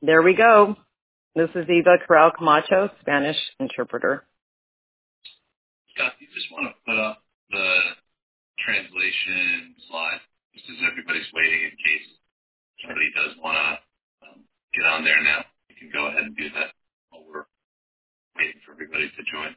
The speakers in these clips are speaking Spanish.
There we go. This is Eva Corral Camacho, Spanish interpreter. Scott, you just want to put up the translation slide, just as everybody's waiting in case somebody does want to get on there now. You can go ahead and do that while we're waiting for everybody to join.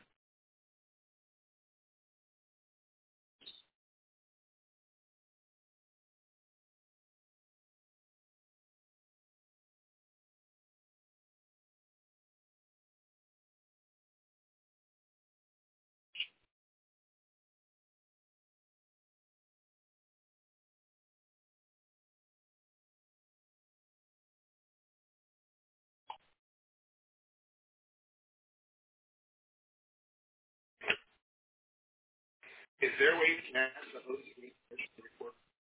Is there a way you can ask the host to record?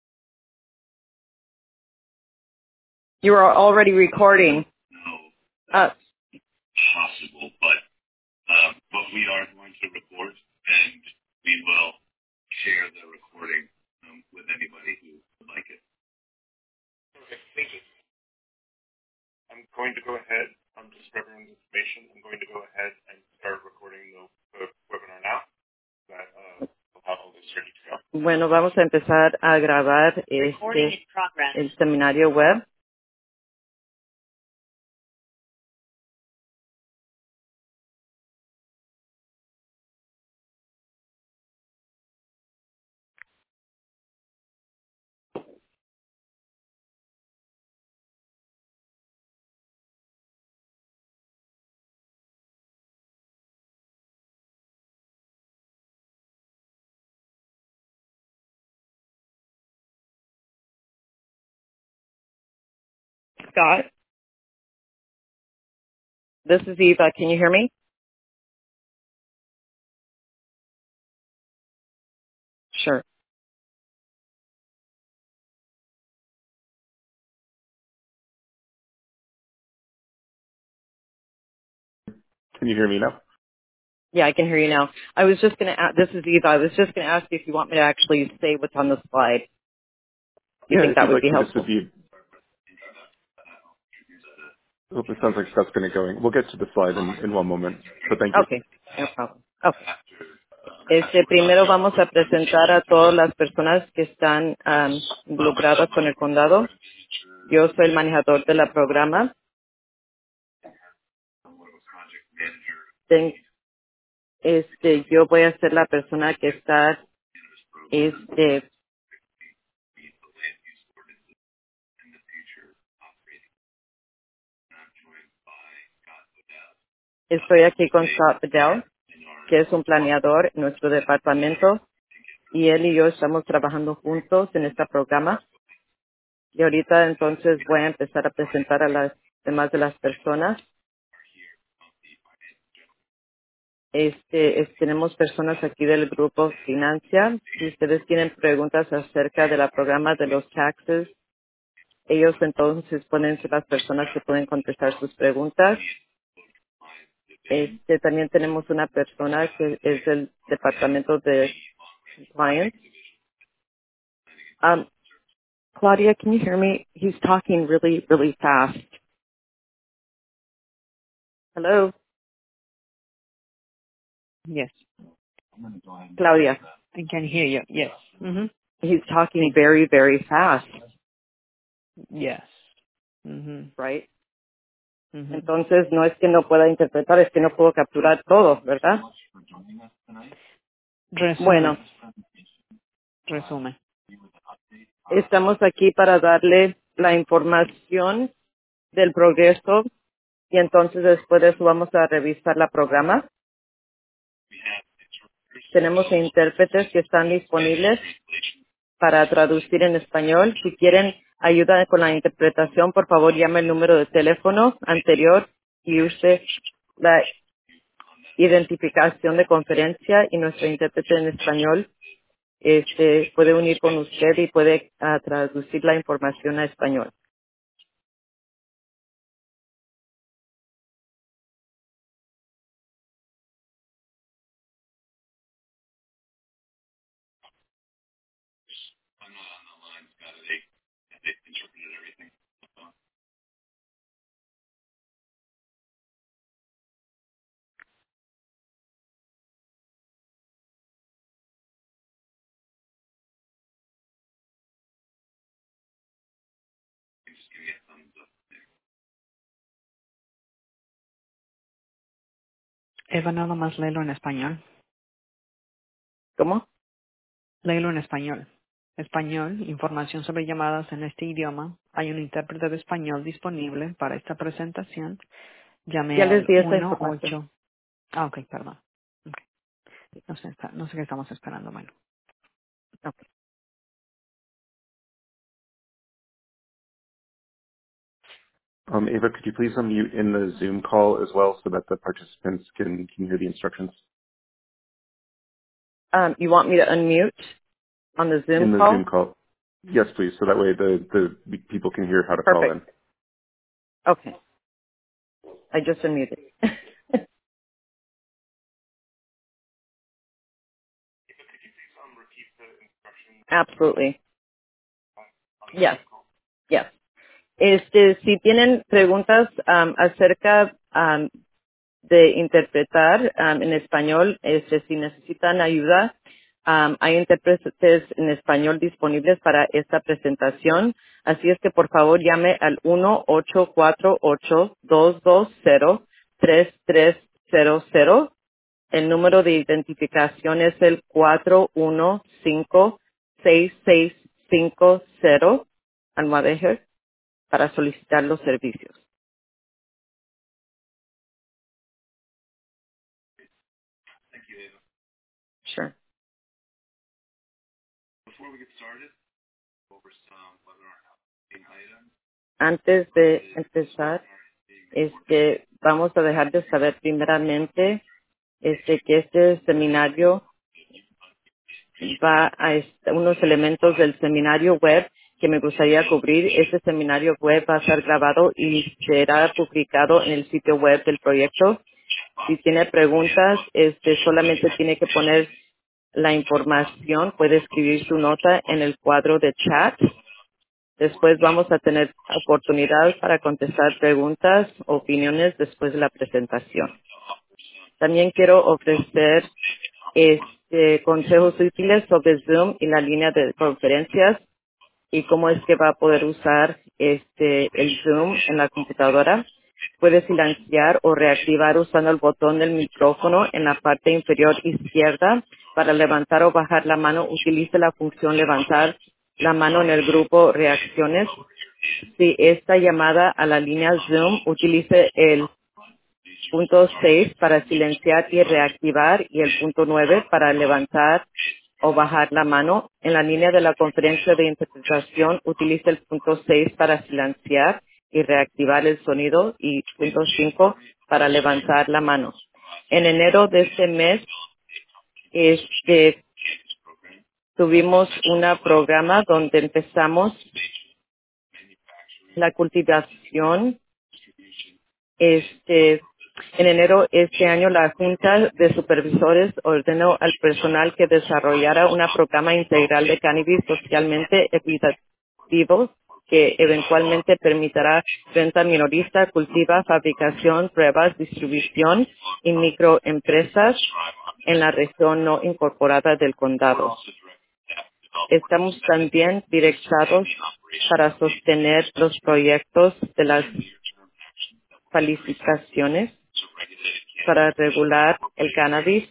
You are already recording. No, possible, but we are going to record, and we will share the recording with anybody who would like it. Okay, thank you. I'm going to go ahead, just for everyone's information, I'm going to go ahead and start recording the webinar now. That we'll have all this ready to go. Bueno, vamos a empezar a grabar el seminario web. Scott, this is Eva. Can you hear me? Sure. Can you hear me now? Yeah, I can hear you now. I was just going to this is Eva. I was just going to ask you if you want me to actually say what's on the slide. Do you think that would be helpful? It sounds like stuff's going to go. We'll get to the slide in one moment, but thank you. Okay, no problem. Okay. Primero vamos a presentar a todas las personas que están involucradas con el condado. Yo soy el manejador de la programa. Yo voy a ser la persona que está estoy aquí con Scott Bedell, que es un planeador en nuestro departamento, y él y yo estamos trabajando juntos en este programa. Y ahorita entonces voy a empezar a presentar a las demás de las personas. Tenemos personas aquí del grupo Financia. Si ustedes tienen preguntas acerca del programa de los taxes, ellos entonces pueden ser las personas que pueden contestar sus preguntas. También tenemos una persona que es del departamento de compliance. Claudia, can you hear me? He's talking really, really fast. Hello? Yes, Claudia. I can hear you. Yes. Mm-hmm. He's talking very, very fast. Yes. Mm-hmm. Right? Mm-hmm. Entonces, no es que no pueda interpretar, es que no puedo capturar todo, ¿verdad? Bueno, Resume. estamos aquí para darle la información del progreso y entonces después de eso vamos a revisar la programa. Tenemos intérpretes que están disponibles para traducir en español. Si quieren ayuda con la interpretación, por favor llame el número de teléfono anterior y use la identificación de conferencia y nuestro intérprete en español puede unir con usted y puede traducir la información a español. I'm not on the line, Scott. They interpreted everything. give me a thumbs up. Eva, nada más léelo en español. ¿Cómo? Léelo en español. Español, información sobre llamadas en este idioma. Hay un intérprete de español disponible para esta presentación. Llame Ya les al di esa información. 18. Ok, perdón. Okay. No sé qué estamos esperando. Bueno. Ok. Ava, could you please unmute in the Zoom call as well so that the participants can hear the instructions? You want me to unmute on the Zoom In the call? Zoom call. Yes, please. So that way the people can hear how to call in. Perfect. Okay. I just unmuted. Absolutely. Yes. Yes. Si tienen preguntas acerca de interpretar en español, si necesitan ayuda, hay intérpretes en español disponibles para esta presentación. Así es que por favor llame al 1-848-220-3300. El número de identificación es el 415-6650 Almadejer para solicitar los servicios. Sure. Before we get started, go over some webinar housekeeping items. Antes de empezar, vamos a dejar de saber primeramente que este seminario va a unos elementos del seminario web que me gustaría cubrir. Este seminario web va a ser grabado y será publicado en el sitio web del proyecto. Si tiene preguntas, solamente tiene que poner la información, puede escribir su nota en el cuadro de chat. Después vamos a tener oportunidad para contestar preguntas, opiniones después de la presentación. También quiero ofrecer consejos útiles sobre Zoom y la línea de conferencias y cómo es que va a poder usar el Zoom en la computadora. Puede silenciar o reactivar usando el botón del micrófono en la parte inferior izquierda. Para levantar o bajar la mano, utilice la función levantar la mano en el grupo reacciones. Si esta llamada a la línea Zoom, utilice el punto 6 para silenciar y reactivar y el punto 9 para levantar o bajar la mano. En la línea de la conferencia de interpretación, utilice el punto 6 para silenciar y reactivar el sonido y punto 5 para levantar la mano. En enero de este mes, tuvimos un programa donde empezamos la cultivación. En enero este año, la Junta de Supervisores ordenó al personal que desarrollara un programa integral de cannabis socialmente equitativo que eventualmente permitirá venta minorista, cultiva, fabricación, pruebas, distribución y microempresas en la región no incorporada del condado. Estamos también direccionados para sostener los proyectos de las calificaciones para regular el cannabis.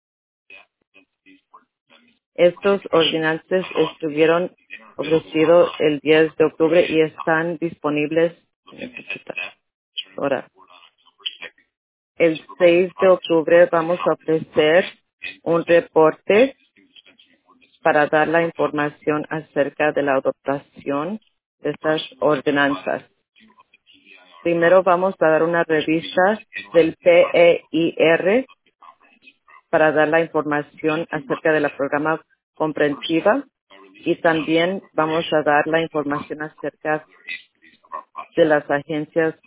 Estos ordenanzas estuvieron ofrecidos el 10 de octubre y están disponibles ahora. El 6 de octubre vamos a ofrecer un reporte para dar la información acerca de la adoptación de estas ordenanzas. Primero vamos a dar una revista del PEIR para dar la información acerca de la programa comprensiva y también vamos a dar la información acerca de las agencias.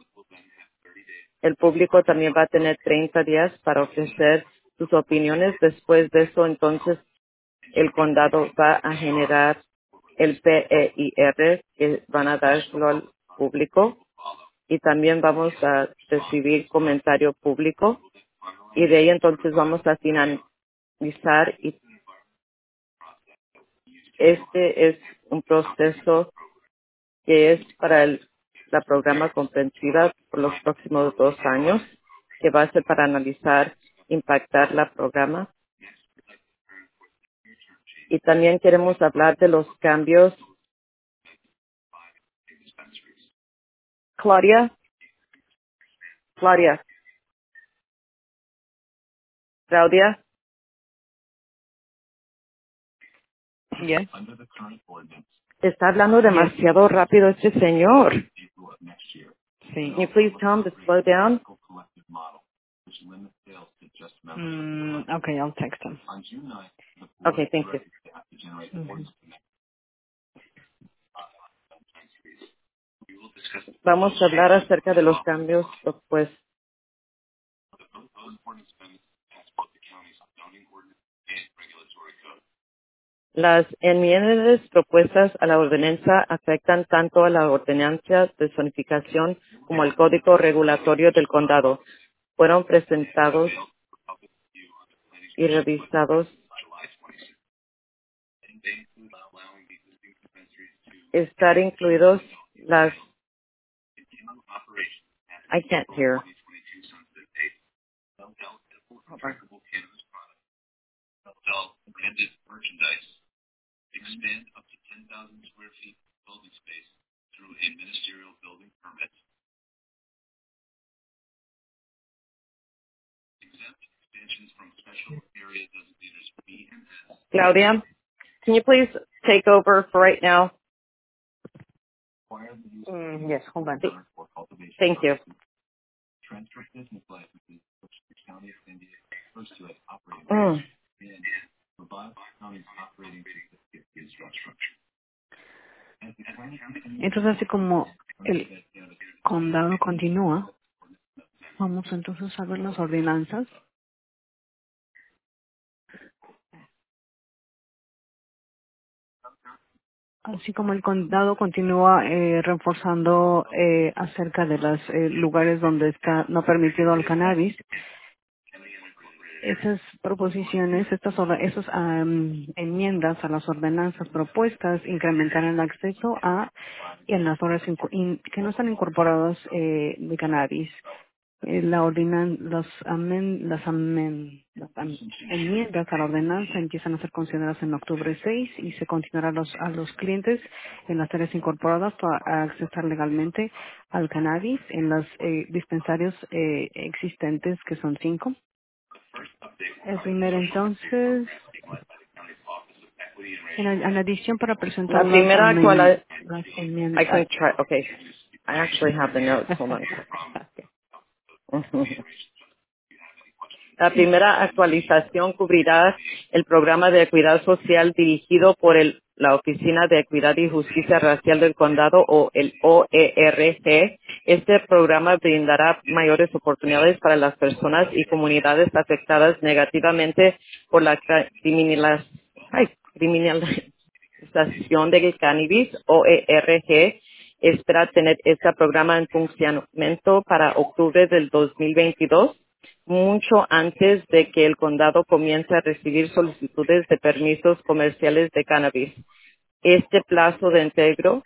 El público también va a tener 30 días para ofrecer sus opiniones. Después de eso, entonces, el condado va a generar el PEIR que van a dárselo al público y también vamos a recibir comentario público y de ahí entonces vamos a finalizar y este es un proceso que es para la programa comprensiva por los próximos 2 años, que va a ser para analizar, impactar la programa. Y también queremos hablar de los cambios. Claudia, Claudia, Claudia, Yes. está hablando Yes. demasiado rápido este señor. Sí. Can you please tell him to slow down? Okay, I'll text him. Okay, thank you. Ujú. Vamos a hablar acerca de los cambios, pues, las enmiendas propuestas a la ordenanza afectan tanto a la ordenanza de zonificación como al código regulatorio del condado. Fueron presentados y revisados. Estar incluidos las. I can't hear. Hold on. Sell branded merchandise, expand up to 10,000 square feet of building space through a ministerial building permit, exempt expansions from special area designators B and S. Claudia, can you please take over for right now? Yes, hold on. Thank you. Transfer business licenses, which the county of San Diego refers to as operating Mm. and provide county's operating certificate fee structure. As the county continues Entonces, así como el condado continúa, vamos entonces a ver las ordenanzas. Así como el condado continúa reforzando acerca de los lugares donde está no permitido el cannabis, esas proposiciones, esas enmiendas a las ordenanzas propuestas incrementarán el acceso a y en las horas que no están incorporadas de cannabis. Las enmiendas a la ordenanza empiezan a ser consideradas en octubre 6 y se continuará a los clientes en las áreas incorporadas para accesar legalmente al cannabis en los dispensarios existentes, que son 5. El primero, entonces, en adición para La presentar primera las I enmiendas. can try. Okay. I actually have the notes. Hold on. La primera actualización cubrirá el programa de equidad social dirigido por la Oficina de Equidad y Justicia Racial del Condado o el OERG. Este programa brindará mayores oportunidades para las personas y comunidades afectadas negativamente por la criminalización del cannabis. OERG espera tener este programa en funcionamiento para octubre del 2022, mucho antes de que el condado comience a recibir solicitudes de permisos comerciales de cannabis. Este plazo de integro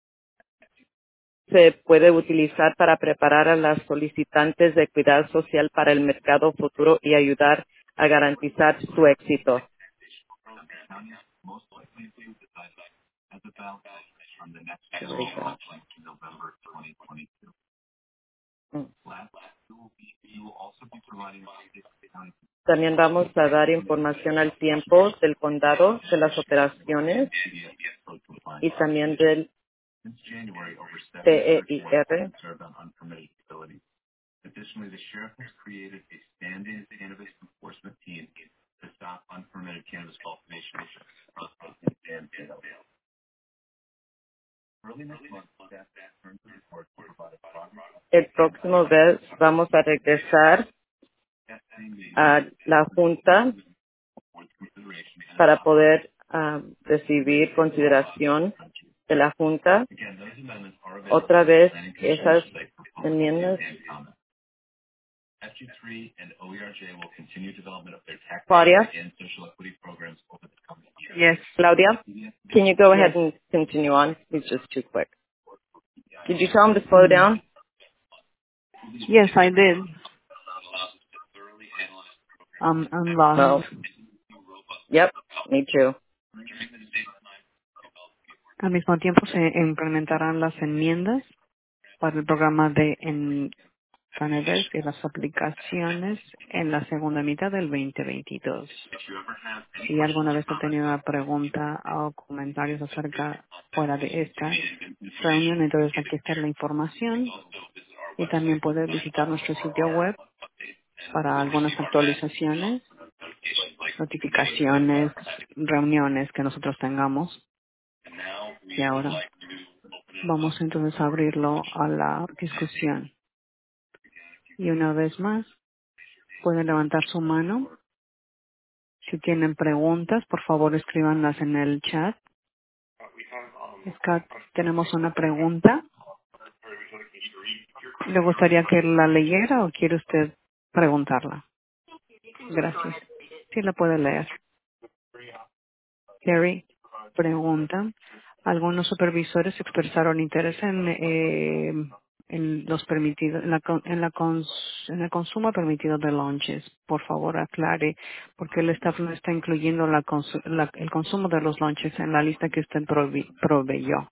se puede utilizar para preparar a las solicitantes de equidad social para el mercado futuro y ayudar a garantizar su éxito. También vamos a dar información al tiempo del condado, de las operaciones y también del PEIR. Additionally, the sheriff has created a stand-in cannabis enforcement team to stop unpermitted cannabis cultivation in San Diego. Early next month, staff turned to report to provide progress. El próximo vez vamos a regresar a la Junta para poder recibir consideración de la Junta. Otra vez, esas enmiendas. SG3 and OERJ will continue development of their tax Claudia? and social equity programs over the coming years. Yes. Claudia, can you go ahead Yes. and continue on? It's just too quick. Did you tell him to slow down? Yes, I did. I'm lost. No. Yep, me too. Al mismo tiempo se implementarán las enmiendas para el programa de Canadesk y las aplicaciones en la segunda mitad del 2022. Si alguna vez ha tenido una pregunta o comentarios acerca fuera de esta reunión, entonces aquí está la información y también puede visitar nuestro sitio web para algunas actualizaciones, notificaciones, reuniones que nosotros tengamos. Y ahora vamos entonces a abrirlo a la discusión. Y una vez más, pueden levantar su mano. Si tienen preguntas, por favor escríbanlas en el chat. Scott, tenemos una pregunta. ¿Le gustaría que la leyera o quiere usted preguntarla? Gracias. Sí, la puede leer. Terry pregunta, algunos supervisores expresaron interés en los permitidos, en el consumo permitido de lunches. Por favor, aclare por qué el staff no está incluyendo el consumo de los lunches en la lista que usted proveyó.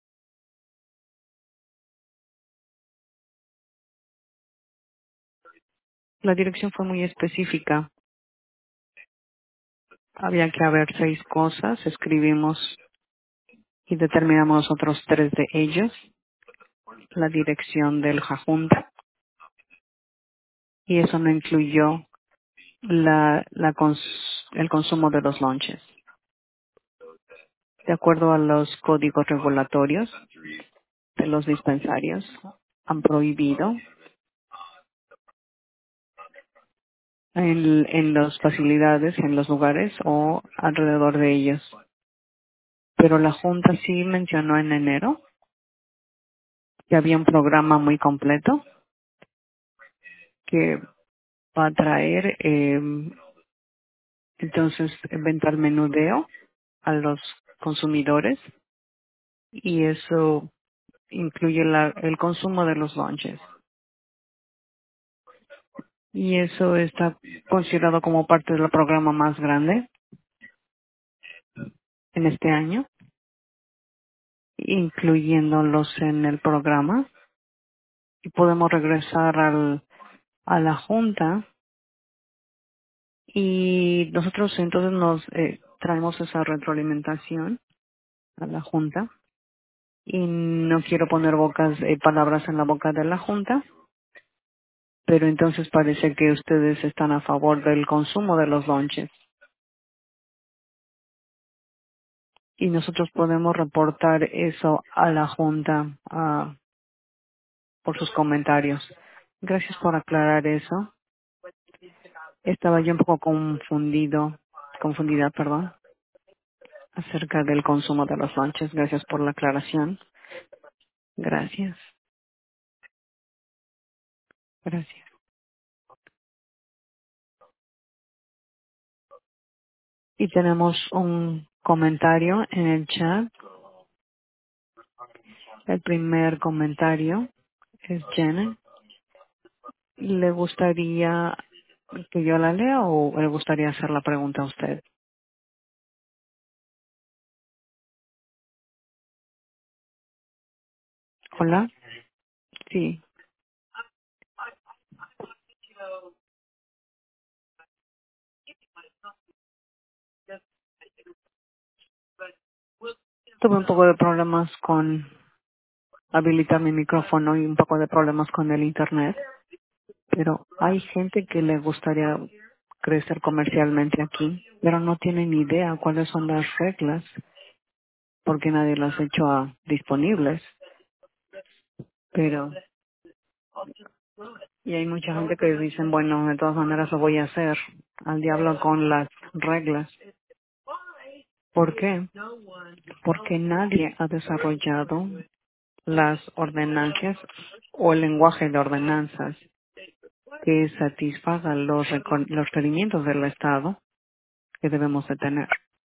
La dirección fue muy específica. Había que haber 6 cosas. Escribimos y determinamos otros 3 de ellos. La dirección del Junta. Y eso no incluyó el consumo de los lunches. De acuerdo a los códigos regulatorios de los dispensarios, han prohibido en las facilidades, en los lugares o alrededor de ellos. Pero la Junta sí mencionó en enero que había un programa muy completo que va a traer entonces venta al menudeo a los consumidores y eso incluye el consumo de los lunches. Y eso está considerado como parte del programa más grande en este año, incluyéndolos en el programa. Y podemos regresar a la Junta y nosotros entonces nos traemos esa retroalimentación a la Junta. Y no quiero poner palabras en la boca de la Junta, pero entonces parece que ustedes están a favor del consumo de los lunches. Y nosotros podemos reportar eso a la Junta por sus comentarios. Gracias por aclarar eso. Estaba yo un poco confundida, acerca del consumo de los lunches. Gracias por la aclaración. Gracias. Gracias. Y tenemos un comentario en el chat. El primer comentario es Janet. ¿Le gustaría que yo la lea o le gustaría hacer la pregunta a usted? Hola. Sí. Tuve un poco de problemas con habilitar mi micrófono y un poco de problemas con el internet, pero hay gente que le gustaría crecer comercialmente aquí, pero no tienen ni idea cuáles son las reglas porque nadie las ha hecho disponibles. Pero, y hay mucha gente que dicen, bueno, de todas maneras lo voy a hacer, al diablo con las reglas. ¿Por qué? Porque nadie ha desarrollado las ordenanzas o el lenguaje de ordenanzas que satisfagan los requerimientos del Estado que debemos de tener.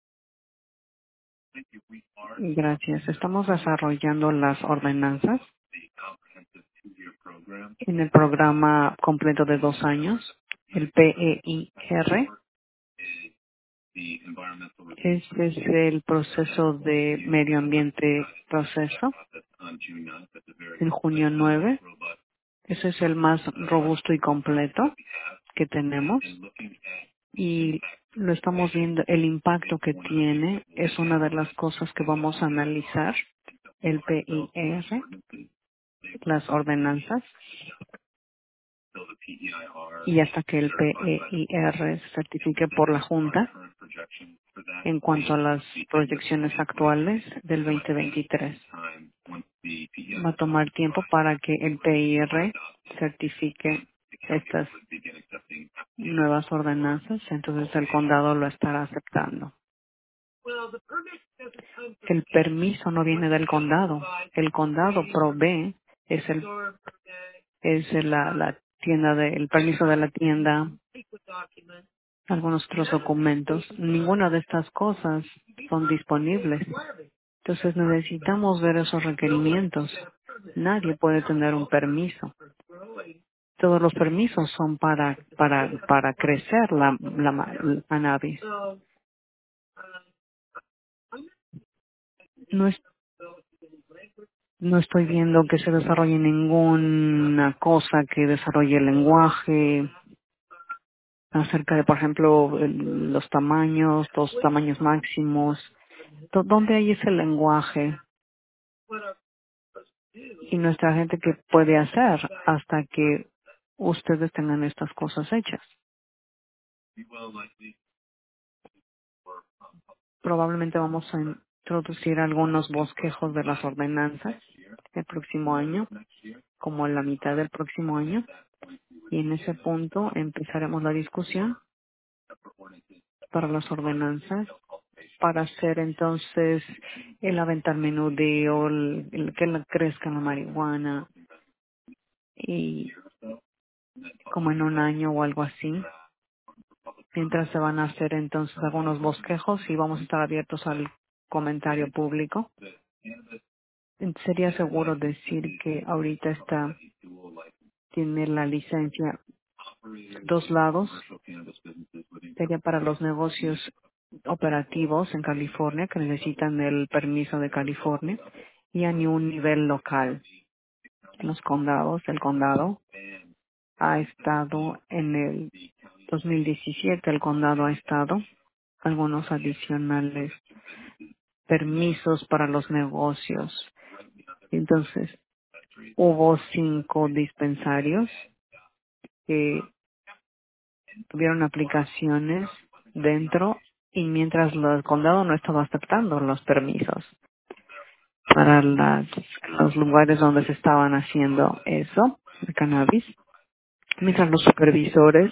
Gracias. Estamos desarrollando las ordenanzas en el programa completo de 2 años, el PEIR. Este es el proceso de medio ambiente proceso en junio 9. Ese es el más robusto y completo que tenemos y lo estamos viendo. El impacto que tiene es una de las cosas que vamos a analizar, el PIR, las ordenanzas, y hasta que el PEIR se certifique por la Junta en cuanto a las proyecciones actuales del 2023. Va a tomar tiempo para que el PIR certifique estas nuevas ordenanzas, entonces el condado lo estará aceptando. El permiso no viene del condado. El condado provee, la tienda el permiso de la tienda, algunos otros documentos. Ninguna de estas cosas son disponibles. Entonces necesitamos ver esos requerimientos. Nadie puede tener un permiso. Todos los permisos son para crecer la cannabis. No, no estoy viendo que se desarrolle ninguna cosa que desarrolle el lenguaje acerca de, por ejemplo, los tamaños máximos. ¿Dónde hay ese lenguaje? Y nuestra gente, ¿qué puede hacer hasta que ustedes tengan estas cosas hechas? Probablemente vamos a introducir algunos bosquejos de las ordenanzas el próximo año, como en la mitad del próximo año, y en ese punto empezaremos la discusión para las ordenanzas, para hacer entonces el aventar menudeo, el que crezca la marihuana, y como en un año o algo así, mientras se van a hacer entonces algunos bosquejos y vamos a estar abiertos al comentario público. Sería seguro decir que ahorita tiene la licencia 2 lados. Sería para los negocios operativos en California que necesitan el permiso de California y a un nivel local. Los condados, el condado ha estado en el 2017, el condado ha estado algunos adicionales permisos para los negocios. Entonces, hubo 5 dispensarios que tuvieron aplicaciones dentro y mientras el condado no estaba aceptando los permisos para los lugares donde se estaban haciendo eso, el cannabis, mientras los supervisores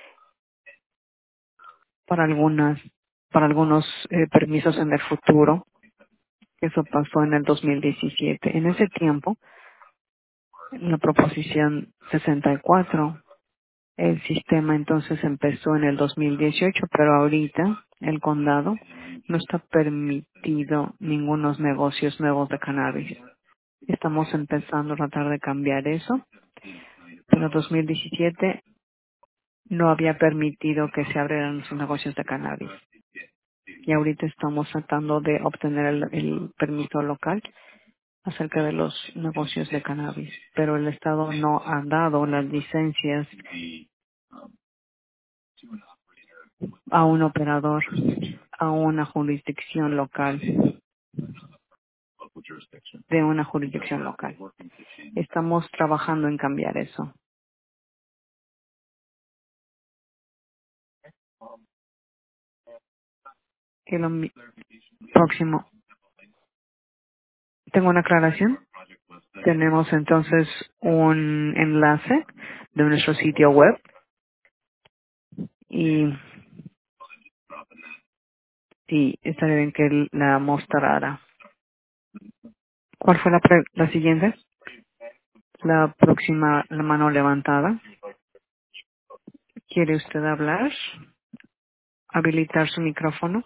para algunos permisos en el futuro. Eso pasó en el 2017. En ese tiempo, en la proposición 64, el sistema entonces empezó en el 2018, pero ahorita el condado no está permitido ningunos negocios nuevos de cannabis. Estamos empezando a tratar de cambiar eso, pero en 2017 no había permitido que se abrieran los negocios de cannabis. Y ahorita estamos tratando de obtener el permiso local acerca de los negocios de cannabis, pero el Estado no ha dado las licencias a un operador, a una jurisdicción local, de una jurisdicción local. Estamos trabajando en cambiar eso. Que lo próximo. Tengo una aclaración. Tenemos entonces un enlace de nuestro sitio web y estaría bien que la mostrara. ¿Cuál fue la siguiente? La próxima, la mano levantada. ¿Quiere usted hablar? Habilitar su micrófono.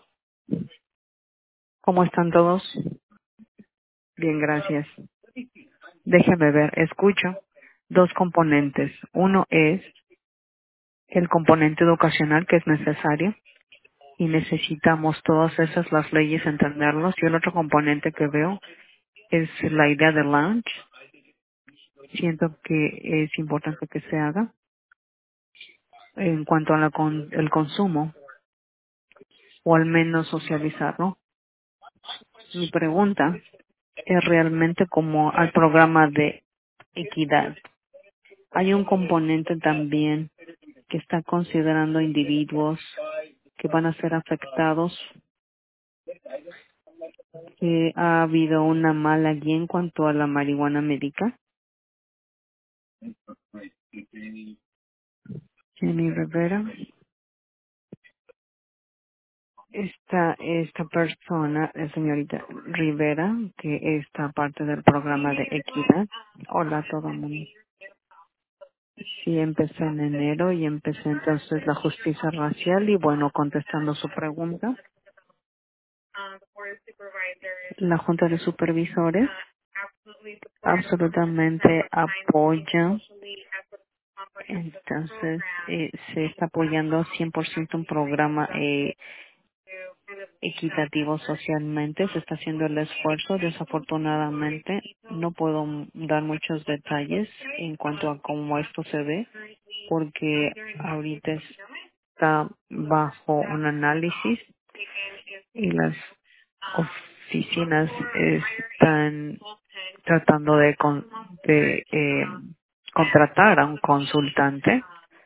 ¿Cómo están todos? Bien, gracias. Déjeme ver. Escucho. dos componentes. Uno es el componente educacional que es necesario y necesitamos todas esas las leyes entenderlos. Y el otro componente que veo es la idea de lunch. Siento que es importante que se haga en cuanto a el consumo o al menos socializarlo. Mi pregunta es realmente como al programa de equidad. Hay un componente también que está considerando individuos que van a ser afectados, que ha habido una mala guía en cuanto a la marihuana médica. Jenny Rivera. Esta persona, señorita Rivera, que está parte del programa de equidad. Hola a todo el mundo. Sí, empecé en enero y empecé entonces la justicia racial y bueno, contestando su pregunta, la Junta de Supervisores absolutamente apoya, entonces se está apoyando 100% un programa equitativo socialmente, se está haciendo el esfuerzo, desafortunadamente no puedo dar muchos detalles en cuanto a cómo esto se ve, porque ahorita está bajo un análisis y las oficinas están tratando de contratar a un consultante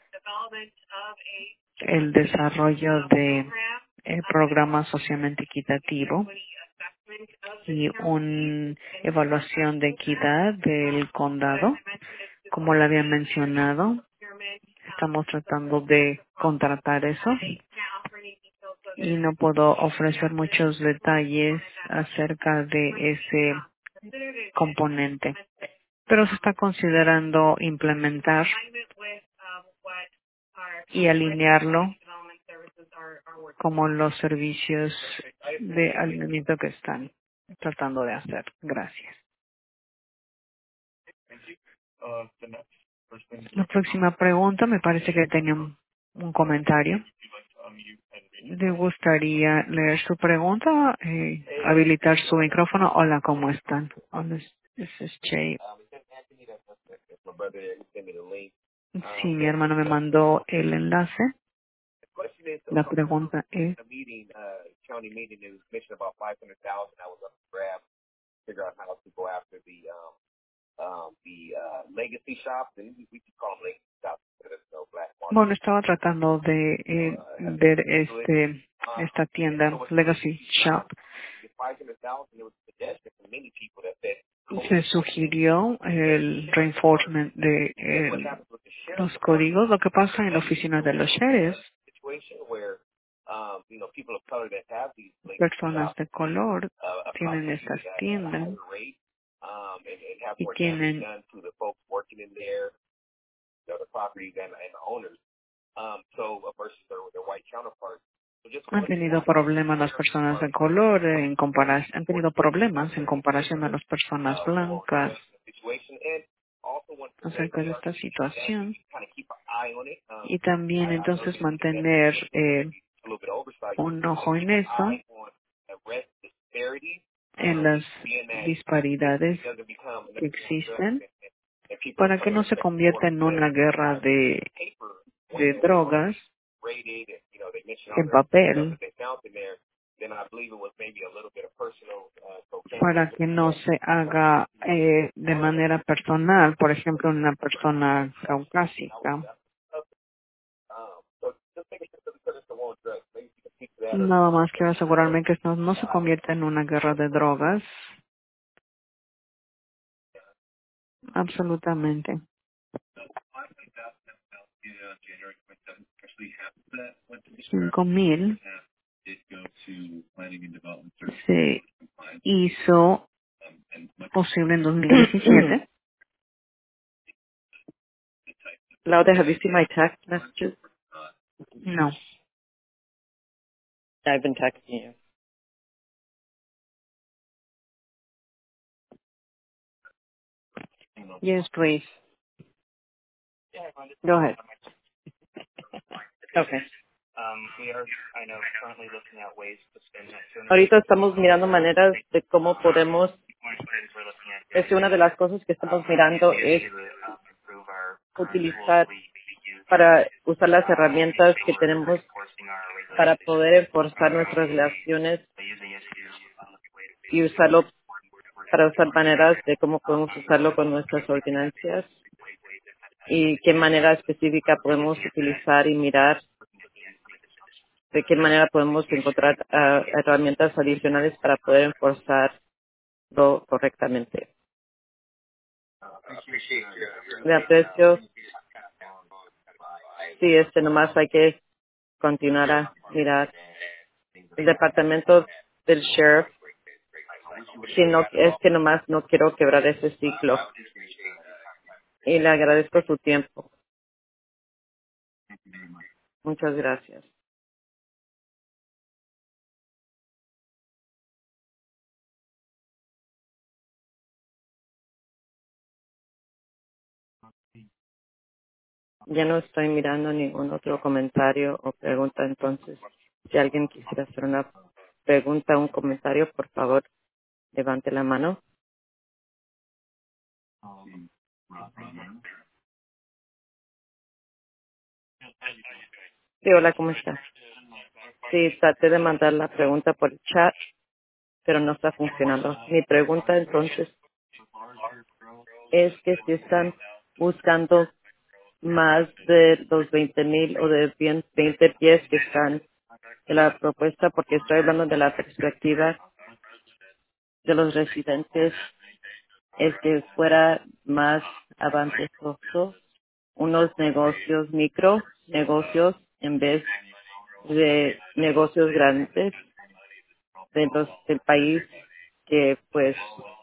el desarrollo de programa socialmente equitativo y una evaluación de equidad del condado. Como le había mencionado, estamos tratando de contratar eso y no puedo ofrecer muchos detalles acerca de ese componente, pero se está considerando implementar y alinearlo como los servicios de alineamiento que están tratando de hacer. Gracias. La próxima pregunta, me parece que tenía un comentario. ¿Le gustaría leer su pregunta? Habilitar su micrófono. Hola, ¿cómo están? Hola, this is Jay. Sí, mi hermano me mandó el enlace. La pregunta es, bueno, estaba tratando de ver esta tienda, Legacy Shop. Se sugirió el reinforcement de los códigos. Lo que pasa en la oficina de los sheriffs, personas de color tienen estas tiendas y tienen han tenido problemas las personas de color en comparación, han tenido problemas en comparación a las personas blancas acerca de esta situación y también entonces mantener un ojo en eso, en las disparidades que existen para que no se convierta en una guerra de drogas en papel, para que no se haga de manera personal, por ejemplo, una persona caucásica. Nada más quiero asegurarme que esto no se convierta en una guerra de drogas. Absolutamente. 5,000 se hizo posible en 2017. Lauda, have you seen my text messages? No. I've been texting you. Yes, please. Go ahead. Okay. Ahorita estamos mirando maneras de cómo podemos, es una de las cosas que estamos mirando es utilizar, para usar las herramientas que tenemos para poder enforzar nuestras relaciones y usarlo para usar maneras de cómo podemos usarlo con nuestras ordenanzas y qué manera específica podemos utilizar y mirar de qué manera podemos encontrar herramientas adicionales para poder enforzarlo correctamente. Le aprecio. Sí, nomás hay que continuar a mirar. El departamento del sheriff, si no, es que nomás no quiero quebrar ese ciclo. Y le agradezco su tiempo. Muchas gracias. Ya no estoy mirando ningún otro comentario o pregunta, entonces, si alguien quisiera hacer una pregunta o un comentario, por favor, levante la mano. Sí, hola, ¿cómo está? Sí, traté de mandar la pregunta por el chat, pero no está funcionando. Mi pregunta, entonces, es que si están buscando más de los 20,000 o de 20 pies que están de la propuesta, porque estoy hablando de la perspectiva de los residentes, es que fuera más avantajoso unos negocios, micro negocios, en vez de negocios grandes del país, que pues,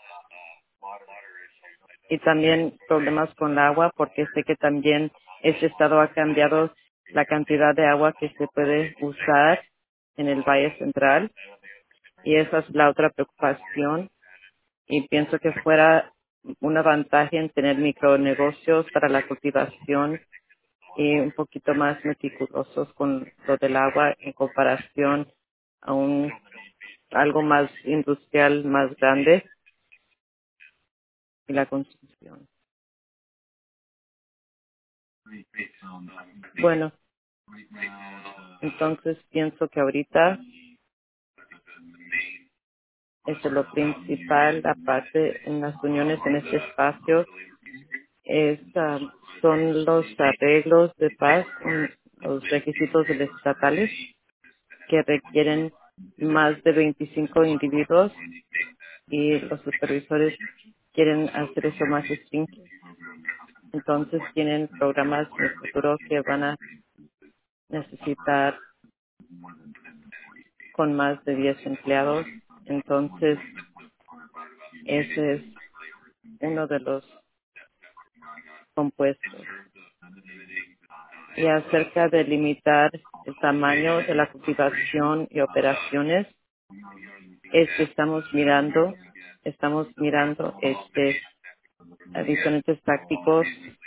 y también problemas con el agua, porque sé que también este estado ha cambiado la cantidad de agua que se puede usar en el Valle Central, y esa es la otra preocupación, y pienso que fuera una ventaja en tener micronegocios para la cultivación y un poquito más meticulosos con lo del agua en comparación a algo más industrial, más grande, y la construcción. Bueno, entonces pienso que ahorita eso es lo principal, aparte en las uniones en este espacio, es, son los arreglos de paz, los requisitos de los estatales que requieren más de 25 individuos, y los supervisores quieren hacer eso más estricto. Entonces tienen programas en el futuro que van a necesitar con más de 10 empleados. Entonces ese es uno de los compuestos. Y acerca de limitar el tamaño de la cultivación y operaciones, es que estamos mirando a diferentes tácticos,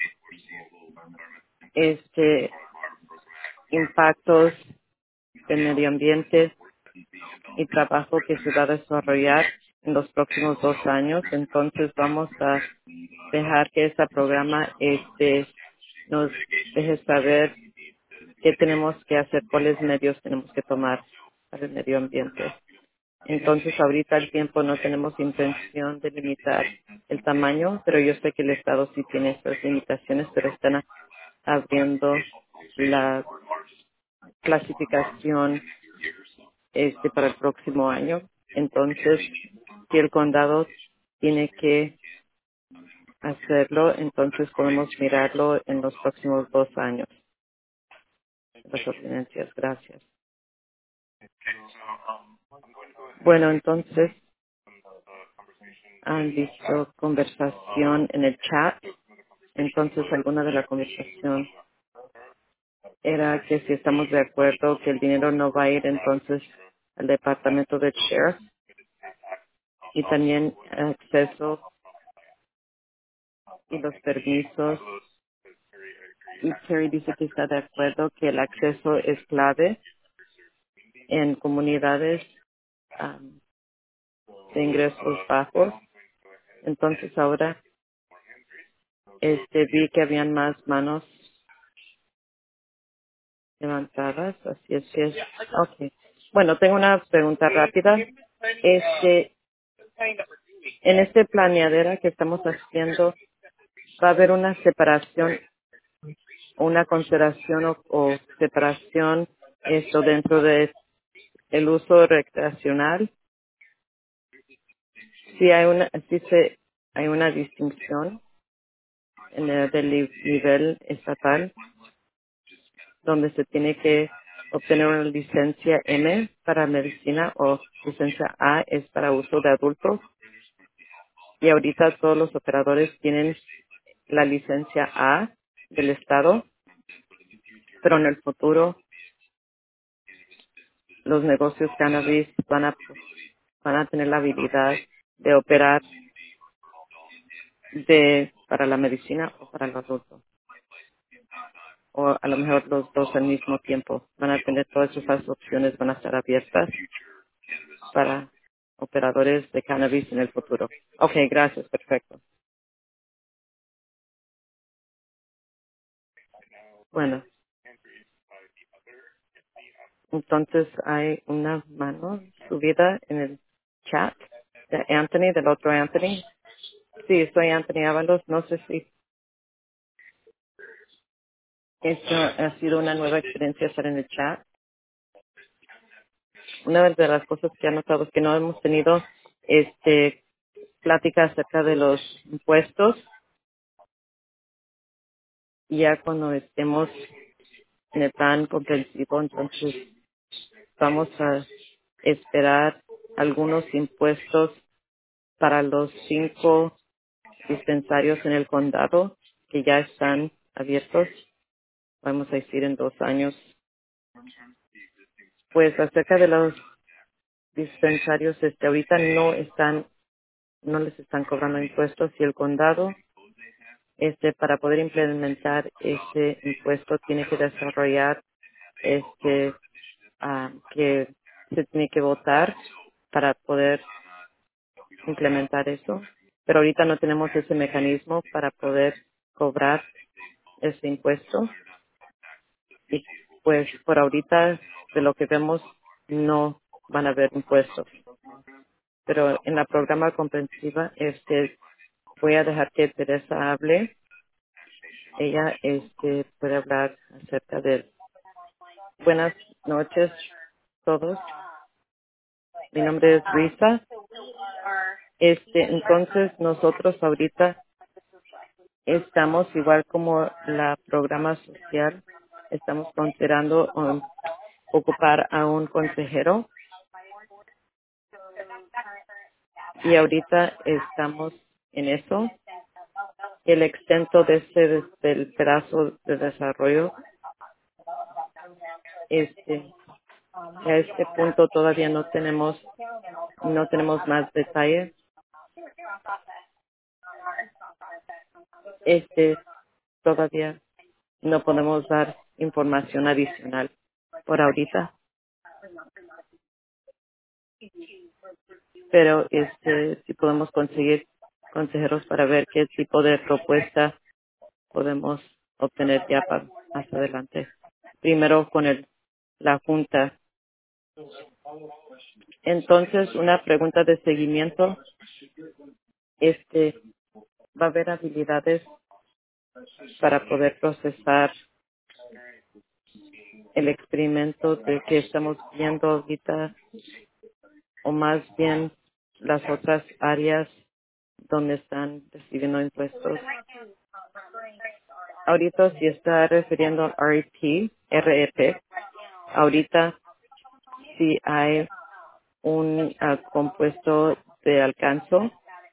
impactos del medio ambiente y trabajo que se va a desarrollar en los próximos 2 años. Entonces vamos a dejar que este programa nos deje saber qué tenemos que hacer, cuáles medios tenemos que tomar para el medio ambiente. Entonces ahorita al tiempo no tenemos intención de limitar el tamaño, pero yo sé que el Estado sí tiene estas limitaciones, pero están abriendo la clasificación para el próximo año. Entonces, si el condado tiene que hacerlo, entonces podemos mirarlo en los próximos 2 años. Las ordenancias, gracias. Bueno, entonces, han visto conversación en el chat. Entonces, alguna de la conversación era que si estamos de acuerdo que el dinero no va a ir entonces al departamento del sheriff, y también acceso y los permisos Y Terry dice que está de acuerdo que el acceso es clave en comunidades am, de ingresos bajos. Entonces ahora vi que habían más manos levantadas, así es que es. Okay. Bueno, tengo una pregunta rápida. En este planeadera que estamos haciendo, ¿va a haber una separación, una consideración o separación esto dentro de el uso recreacional? Sí hay una distinción en el del nivel estatal donde se tiene que obtener una licencia M para medicina o licencia A es para uso de adultos, y ahorita todos los operadores tienen la licencia A del estado, pero en el futuro los negocios cannabis van a tener la habilidad de operar para la medicina o para el adulto, o a lo mejor los dos al mismo tiempo. Van a tener todas esas opciones, van a estar abiertas para operadores de cannabis en el futuro. Ok, gracias, perfecto. Bueno, entonces hay una mano subida en el chat de Anthony, del otro Anthony. Sí, soy Anthony Ábalos. No sé si esto ha sido una nueva experiencia estar en el chat. Una de las cosas que he notado es que no hemos tenido plática acerca de los impuestos, y ya cuando estemos en el plan comprensivo, entonces vamos a esperar algunos impuestos para los 5 dispensarios en el condado que ya están abiertos, vamos a decir en 2 años. Pues acerca de los dispensarios, ahorita no les están cobrando impuestos, y el condado, para poder implementar ese impuesto tiene que desarrollar, que se tiene que votar para poder implementar eso. Pero ahorita no tenemos ese mecanismo para poder cobrar ese impuesto, y pues por ahorita de lo que vemos no van a haber impuestos. Pero en la programa comprensiva, voy a dejar que Teresa hable. Ella puede hablar acerca de. Buenas noches todos. Mi nombre es Risa. Entonces nosotros ahorita estamos igual como la programa social, estamos considerando ocupar a un consejero, y ahorita estamos en eso. El extento de del pedazo de desarrollo, a este punto todavía no tenemos más detalles. Todavía no podemos dar información adicional por ahorita, pero si podemos conseguir consejeros para ver qué tipo de propuesta podemos obtener ya para más adelante. Primero con la junta. Entonces, una pregunta de seguimiento. Va a haber habilidades para poder procesar el experimento de que estamos viendo ahorita, o más bien las otras áreas donde están recibiendo impuestos. Ahorita si está refiriendo al REP, ahorita si hay un compuesto de alcance,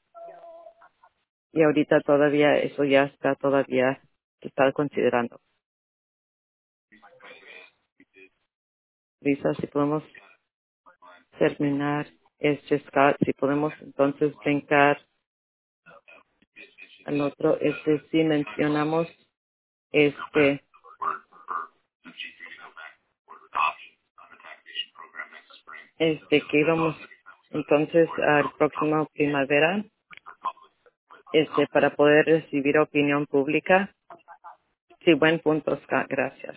y ahorita todavía eso ya se está considerando. Lisa, si podemos terminar Scott, si podemos entonces brincar al otro, sí mencionamos este, que íbamos entonces al próximo primavera, para poder recibir opinión pública. Sí, buen punto, Scott, gracias.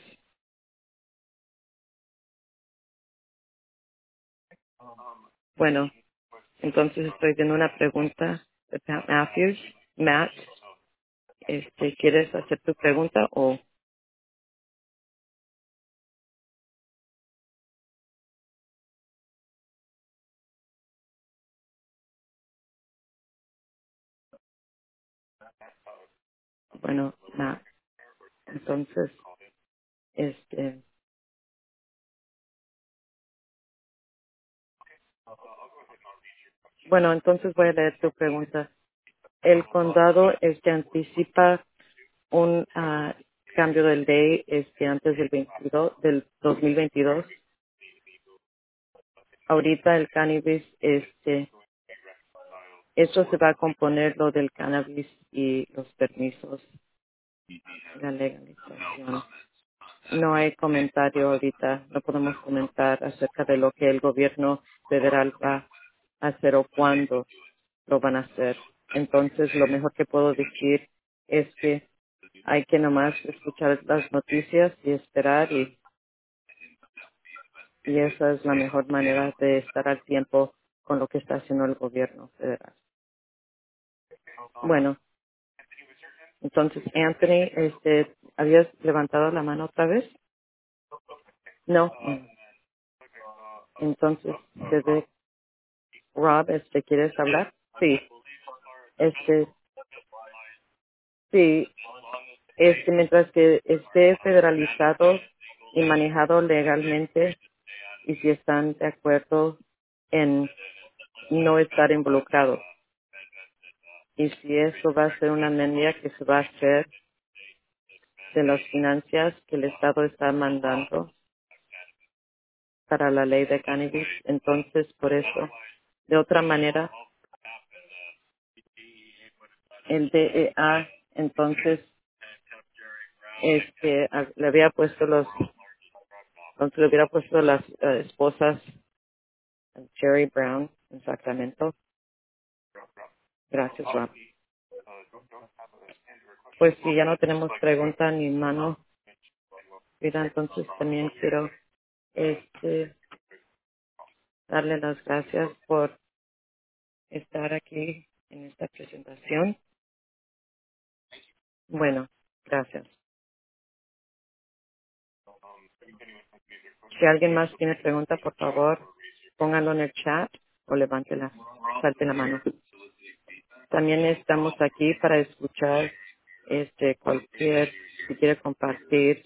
Bueno, entonces estoy viendo una pregunta de Pat Matthews. Matt, ¿quieres hacer tu pregunta o? Bueno, Matt, entonces, bueno, entonces voy a leer tu pregunta. El condado, anticipa un cambio del ley, antes del 2022. Ahorita el cannabis, eso se va a componer lo del cannabis y los permisos, la legalización. No hay comentario ahorita, no podemos comentar acerca de lo que el gobierno federal va a hacer o cuándo lo van a hacer. Entonces, lo mejor que puedo decir es que hay que nomás escuchar las noticias y esperar y esa es la mejor manera de estar al tiempo con lo que está haciendo el gobierno federal. Bueno, entonces, Anthony, ¿habías levantado la mano otra vez? No. Entonces, desde Rob, ¿quieres hablar? Sí. Este, sí, mientras que esté federalizado y manejado legalmente y si están de acuerdo en no estar involucrado. Y si eso va a ser una enmienda que se va a hacer de las finanzas que el Estado está mandando para la ley de cannabis, entonces por eso, de otra manera, el DEA, entonces, le había puesto entonces le hubiera puesto las esposas Jerry Brown en Sacramento. Gracias, Rob. Pues si ya no tenemos pregunta ni mano, mira, entonces también quiero darle las gracias por estar aquí en esta presentación. Bueno, gracias. Si alguien más tiene pregunta, por favor, pónganlo en el chat o salte la mano. También estamos aquí para escuchar si quiere compartir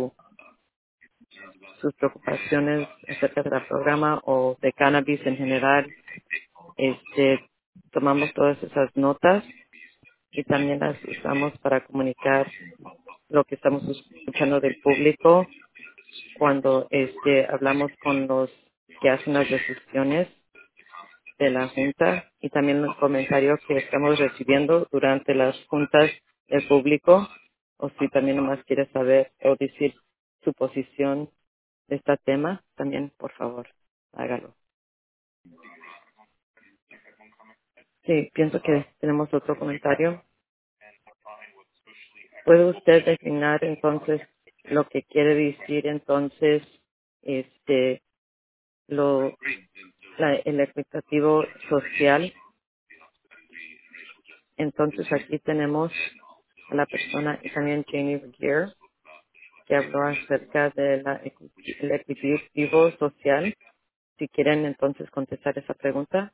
sus preocupaciones acerca del programa o de cannabis en general. Tomamos todas esas notas y también las usamos para comunicar lo que estamos escuchando del público cuando hablamos con los que hacen las decisiones de la Junta y también los comentarios que estamos recibiendo durante las juntas del público o si también nomás quiere saber o decir su posición de este tema, también por favor hágalo. Sí, pienso que tenemos otro comentario. ¿Puede usted designar entonces lo que quiere decir entonces lo el equitativo social? Entonces aquí tenemos a la persona y también Jamie Regier que habló acerca de el equitativo social. Si quieren entonces contestar esa pregunta.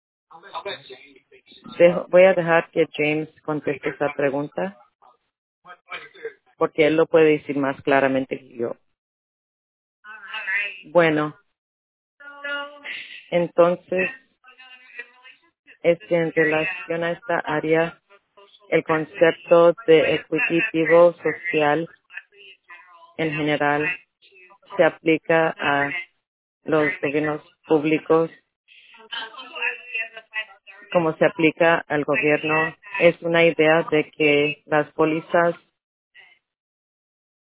Voy a dejar que James conteste esa pregunta porque él lo puede decir más claramente que yo. Bueno, entonces, en relación a esta área, el concepto de equitativo social en general se aplica a los gobiernos públicos como se aplica al gobierno. Es una idea de que las pólizas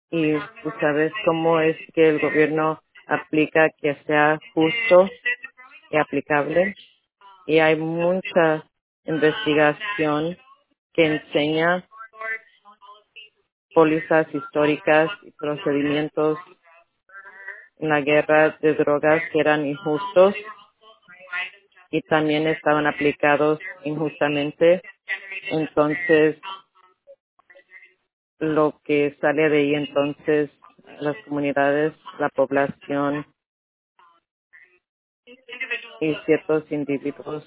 y tú sabes cómo es que el gobierno aplica que sea justo y aplicable. Y hay mucha investigación que enseña pólizas históricas y procedimientos en la guerra de drogas que eran injustos y también estaban aplicados injustamente. Entonces, lo que sale de ahí entonces, las comunidades, la población y ciertos individuos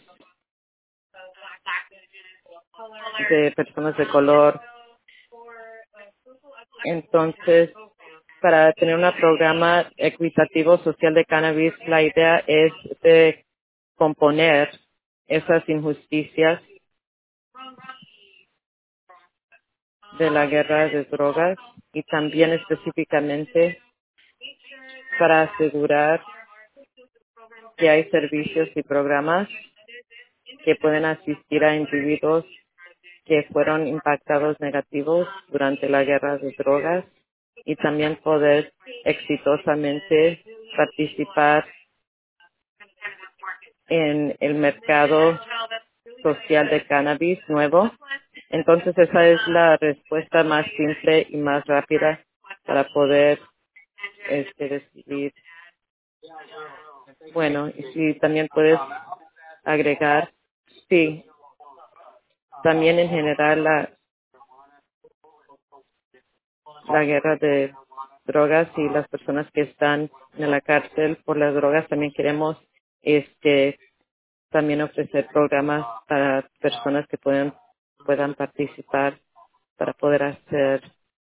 de personas de color. Entonces, para tener un programa equitativo social de cannabis, la idea es de componer esas injusticias de la guerra de drogas y también específicamente para asegurar que hay servicios y programas que pueden asistir a individuos que fueron impactados negativos durante la guerra de drogas y también poder exitosamente participar en el mercado social de cannabis nuevo. Entonces esa es la respuesta más simple y más rápida para poder decidir. Bueno, y si también puedes agregar, sí, también en general la guerra de drogas y las personas que están en la cárcel por las drogas, también queremos también ofrecer programas para personas que puedan participar para poder hacer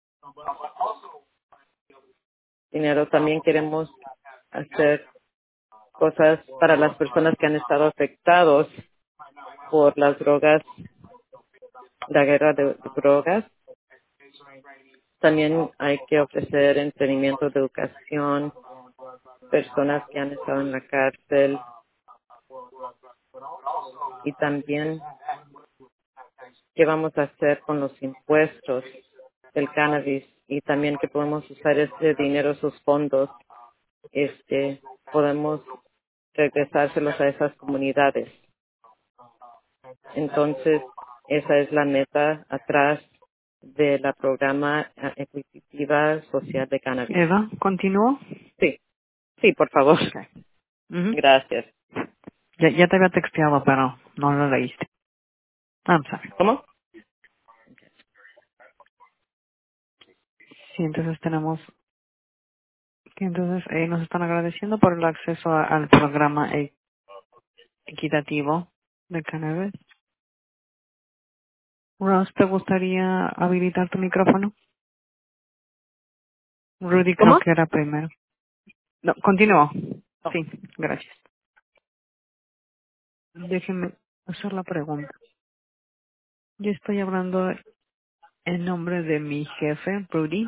dinero. También queremos hacer cosas para las personas que han estado afectados por las drogas, la guerra de drogas. También hay que ofrecer entrenamiento de educación, personas que han estado en la cárcel y también qué vamos a hacer con los impuestos del cannabis y también que podemos usar ese dinero, sus fondos, podemos regresárselos a esas comunidades. Entonces, esa es la meta atrás de la programa equitativa social de cannabis. Eva, ¿continúo? Sí, sí, por favor. Okay. Ujú. Gracias. Ya te había texteado, pero no lo leíste. I'm sorry. ¿Cómo? Sí, entonces nos están agradeciendo por el acceso al programa equitativo de cannabis. Ross, ¿te gustaría habilitar tu micrófono? Rudy creo ¿Cómo? que era primero. No, continúo. Oh, Sí, gracias. Déjenme hacer la pregunta. Yo estoy hablando en nombre de mi jefe, Rudy,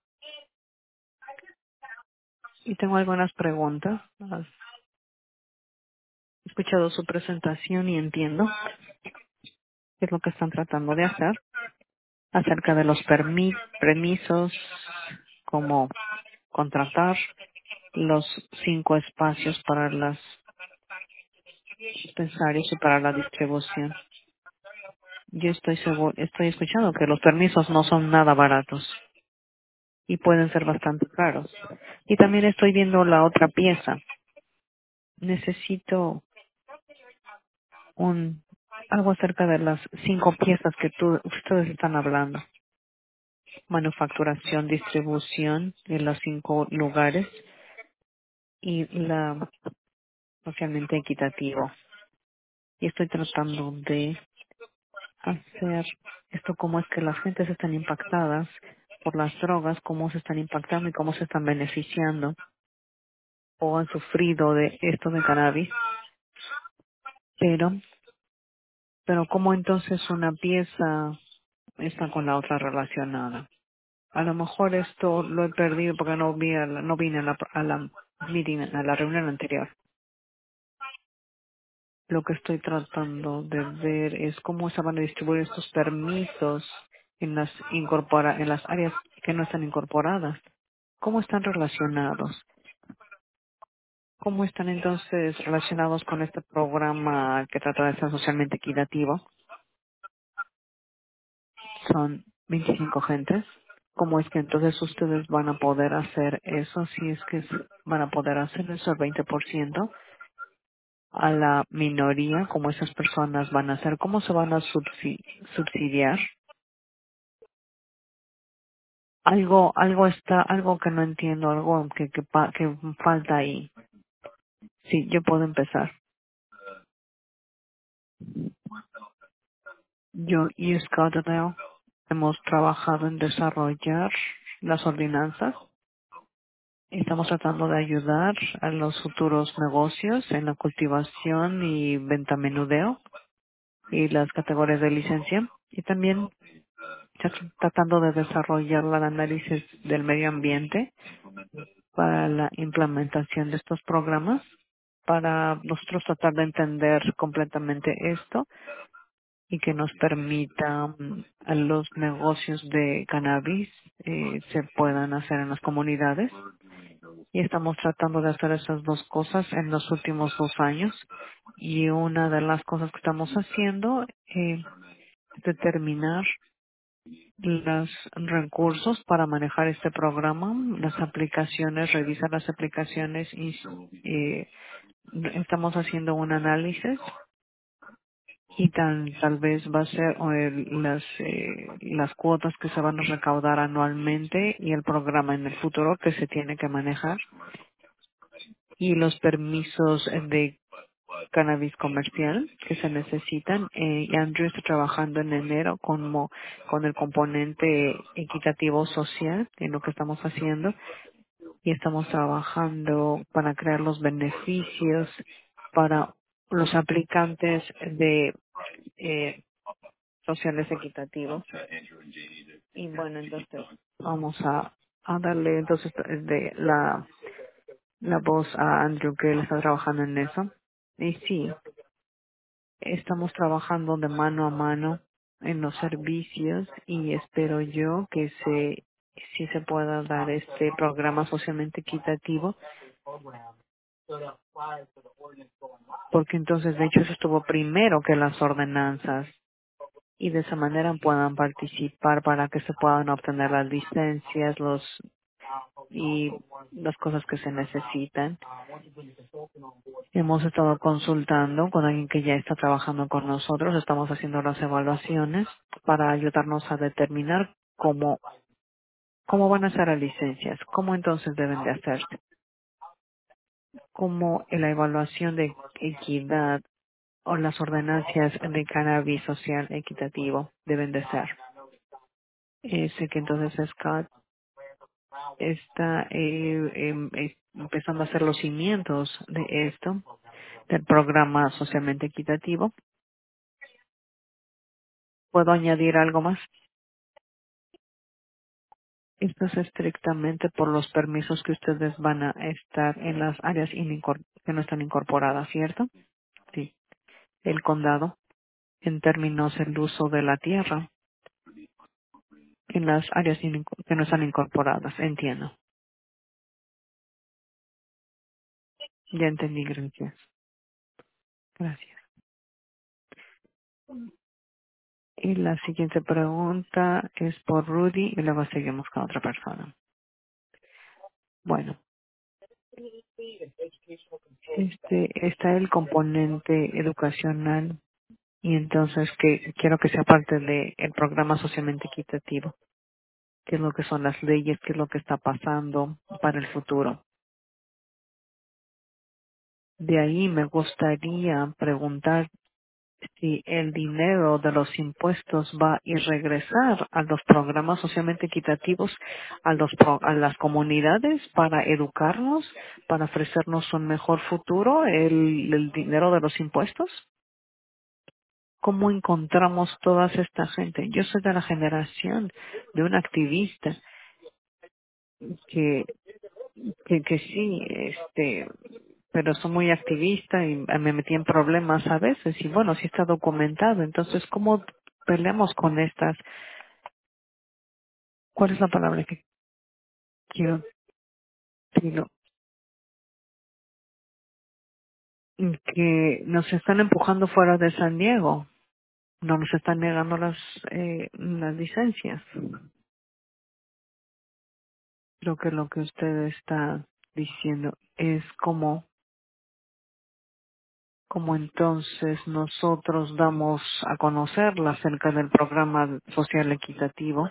y tengo algunas preguntas. He escuchado su presentación y entiendo qué es lo que están tratando de hacer acerca de los permisos, como contratar los 5 espacios para las dispensarios y para la distribución. Yo estoy escuchando que los permisos no son nada baratos y pueden ser bastante caros. Y también estoy viendo la otra pieza. Necesito algo acerca de las 5 piezas que ustedes están hablando. Manufacturación, distribución en los 5 lugares y la socialmente equitativo. Y estoy tratando de hacer esto, cómo es que las gentes están impactadas por las drogas, cómo se están impactando y cómo se están beneficiando o han sufrido de esto de cannabis, pero cómo entonces una pieza está con la otra relacionada. A lo mejor esto lo he perdido porque no vine a la meeting, a la reunión anterior. Lo que estoy tratando de ver es cómo se van a distribuir estos permisos en las áreas que no están incorporadas. ¿Cómo están relacionados? ¿Cómo están entonces relacionados con este programa que trata de ser socialmente equitativo? Son 25 gentes. ¿Cómo es que entonces ustedes van a poder hacer eso? Si es que van a poder hacer eso el 20% a la minoría, ¿cómo esas personas van a hacer? ¿Cómo se van a subsidiar? Algo que no entiendo, algo que falta ahí. Sí, yo puedo empezar. Yo y Scottsdale hemos trabajado en desarrollar las ordenanzas. Estamos tratando de ayudar a los futuros negocios en la cultivación y venta menudeo y las categorías de licencia. Y también tratando de desarrollar el análisis del medio ambiente para la implementación de estos programas, para nosotros tratar de entender completamente esto y que nos permita a los negocios de cannabis se puedan hacer en las comunidades. Y estamos tratando de hacer esas dos cosas en los últimos 2 años. Y una de las cosas que estamos haciendo es determinar los recursos para manejar este programa, las aplicaciones, revisar las aplicaciones y estamos haciendo un análisis y tal vez va a ser las cuotas que se van a recaudar anualmente y el programa en el futuro que se tiene que manejar y los permisos de cannabis comercial que se necesitan. Y Andrew está trabajando en enero con el componente equitativo social en lo que estamos haciendo y estamos trabajando para crear los beneficios para los aplicantes de eh, sociales equitativos. Y bueno, entonces vamos a darle entonces la voz a Andrew, que él está trabajando en eso. Y sí, estamos trabajando de mano a mano en los servicios y espero yo que sí se pueda dar este programa socialmente equitativo, porque entonces de hecho eso estuvo primero que las ordenanzas y de esa manera puedan participar para que se puedan obtener las licencias y las cosas que se necesitan. Hemos estado consultando con alguien que ya está trabajando con nosotros, estamos haciendo las evaluaciones para ayudarnos a determinar cómo van a ser las licencias, cómo entonces deben de hacerse, cómo la evaluación de equidad o las ordenancias de cannabis social equitativo deben de ser. Sé que entonces Scott está empezando a hacer los cimientos de esto, del programa socialmente equitativo. ¿Puedo añadir algo más? Esto es estrictamente por los permisos que ustedes van a estar en las áreas que no están incorporadas, ¿cierto? Sí. El condado, en términos del uso de la tierra, en las áreas que no están incorporadas, entiendo. Ya entendí, gracias. Gracias. Y la siguiente pregunta es por Rudy y luego seguimos con otra persona. Bueno, está el componente educacional y entonces que quiero que sea parte del programa socialmente equitativo. ¿Qué es lo que son las leyes? ¿Qué es lo que está pasando para el futuro? De ahí me gustaría preguntar si el dinero de los impuestos va a ir regresar a los programas socialmente equitativos, a las comunidades para educarnos, para ofrecernos un mejor futuro, el dinero de los impuestos. ¿Cómo encontramos toda esta gente? Yo soy de la generación de un activista que, que sí, pero soy muy activista y me metí en problemas a veces y bueno, sí está documentado. Entonces, ¿cómo peleamos con estas? ¿Cuál es la palabra que quiero decirlo? Que nos están empujando fuera de San Diego. No nos están negando las licencias. Creo que lo que usted está diciendo es como entonces nosotros damos a conocer acerca del programa social equitativo.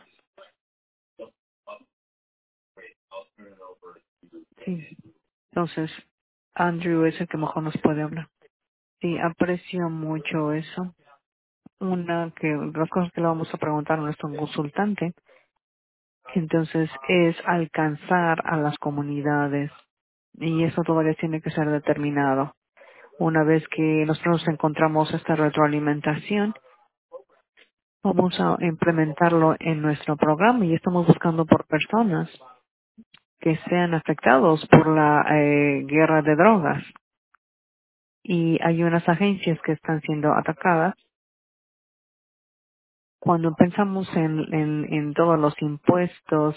Sí. Entonces, Andrew es el que mejor nos puede hablar. Sí, aprecio mucho eso. Una que las cosas que le vamos a preguntar a nuestro consultante, entonces, es alcanzar a las comunidades y eso todavía tiene que ser determinado. Una vez que nosotros encontramos esta retroalimentación, vamos a implementarlo en nuestro programa y estamos buscando por personas que sean afectados por la guerra de drogas. Y hay unas agencias que están siendo atacadas. Cuando pensamos en todos los impuestos,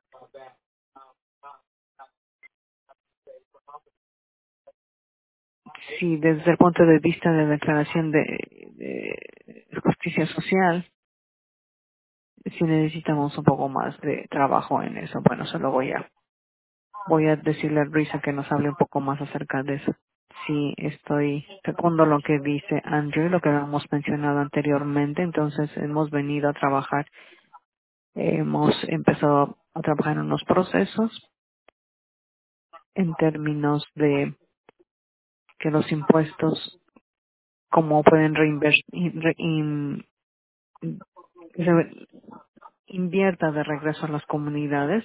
si desde el punto de vista de declaración de justicia social, si necesitamos un poco más de trabajo en eso. Bueno, solo voy a decirle a Luisa que nos hable un poco más acerca de eso. Sí, estoy segundo lo que dice Andrew, lo que habíamos mencionado anteriormente. Entonces hemos venido a trabajar, hemos empezado a trabajar en unos procesos en términos de que los impuestos, como pueden invierta de regreso a las comunidades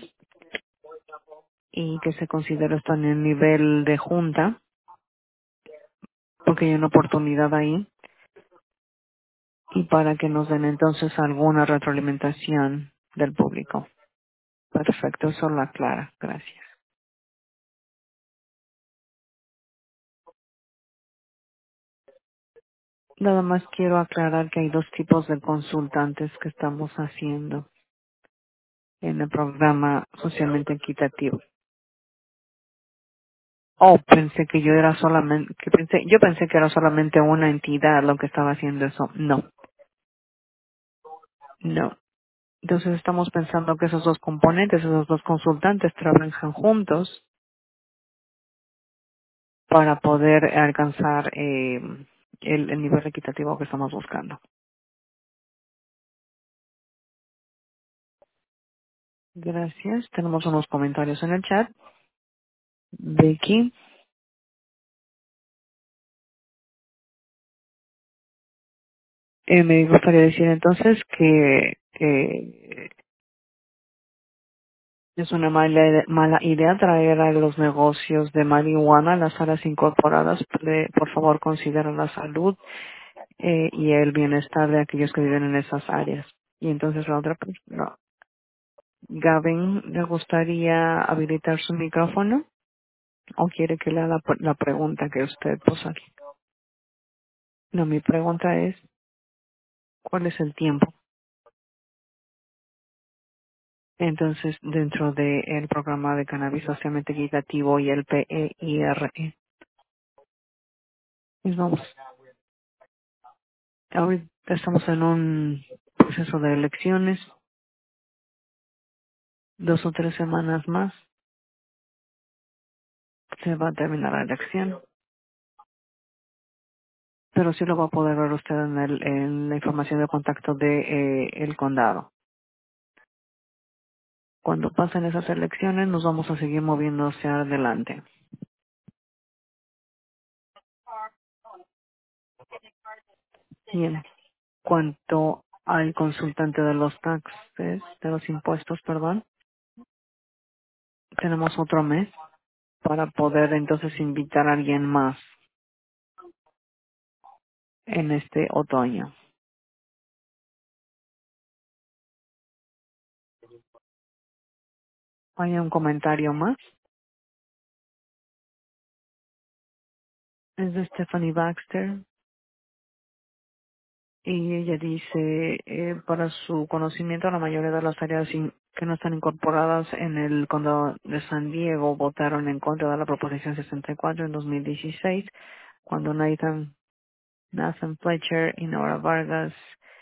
y que se considere esto en el nivel de junta, porque hay una oportunidad ahí, y para que nos den entonces alguna retroalimentación del público. Perfecto, eso lo aclara. Gracias. Nada más quiero aclarar que hay dos tipos de consultantes que estamos haciendo en el programa socialmente equitativo. Oh, pensé que yo era solamente, yo pensé que era solamente una entidad lo que estaba haciendo eso. No, no. Entonces estamos pensando que esos dos componentes, esos dos consultantes trabajan juntos para poder alcanzar el nivel equitativo que estamos buscando. Gracias. Tenemos unos comentarios en el chat. Becky, me gustaría decir entonces que es una mala idea traer a los negocios de marihuana a las áreas incorporadas. Por favor, considera la salud y el bienestar de aquellos que viven en esas áreas. Y entonces la otra persona, Gavin, ¿le gustaría habilitar su micrófono o quiere que le haga la pregunta que usted puso aquí? No, mi pregunta es, ¿cuál es el tiempo? Entonces, dentro del programa de cannabis socialmente equitativo y el PEIRE, pues vamos, ahorita estamos en un proceso de elecciones, 2 o 3 semanas más se va a terminar la elección, pero sí lo va a poder ver usted en la información de contacto de el condado. Cuando pasen esas elecciones nos vamos a seguir moviendo hacia adelante. Y en cuanto al consultante de los taxes, de los impuestos, perdón, tenemos otro mes para poder entonces invitar a alguien más en este otoño. Hay un comentario más. Es de Stephanie Baxter y ella dice, para su conocimiento, la mayoría de las áreas que no están incorporadas en el condado de San Diego votaron en contra de la proposición 64 en 2016, cuando Nathan Fletcher y Nora Vargas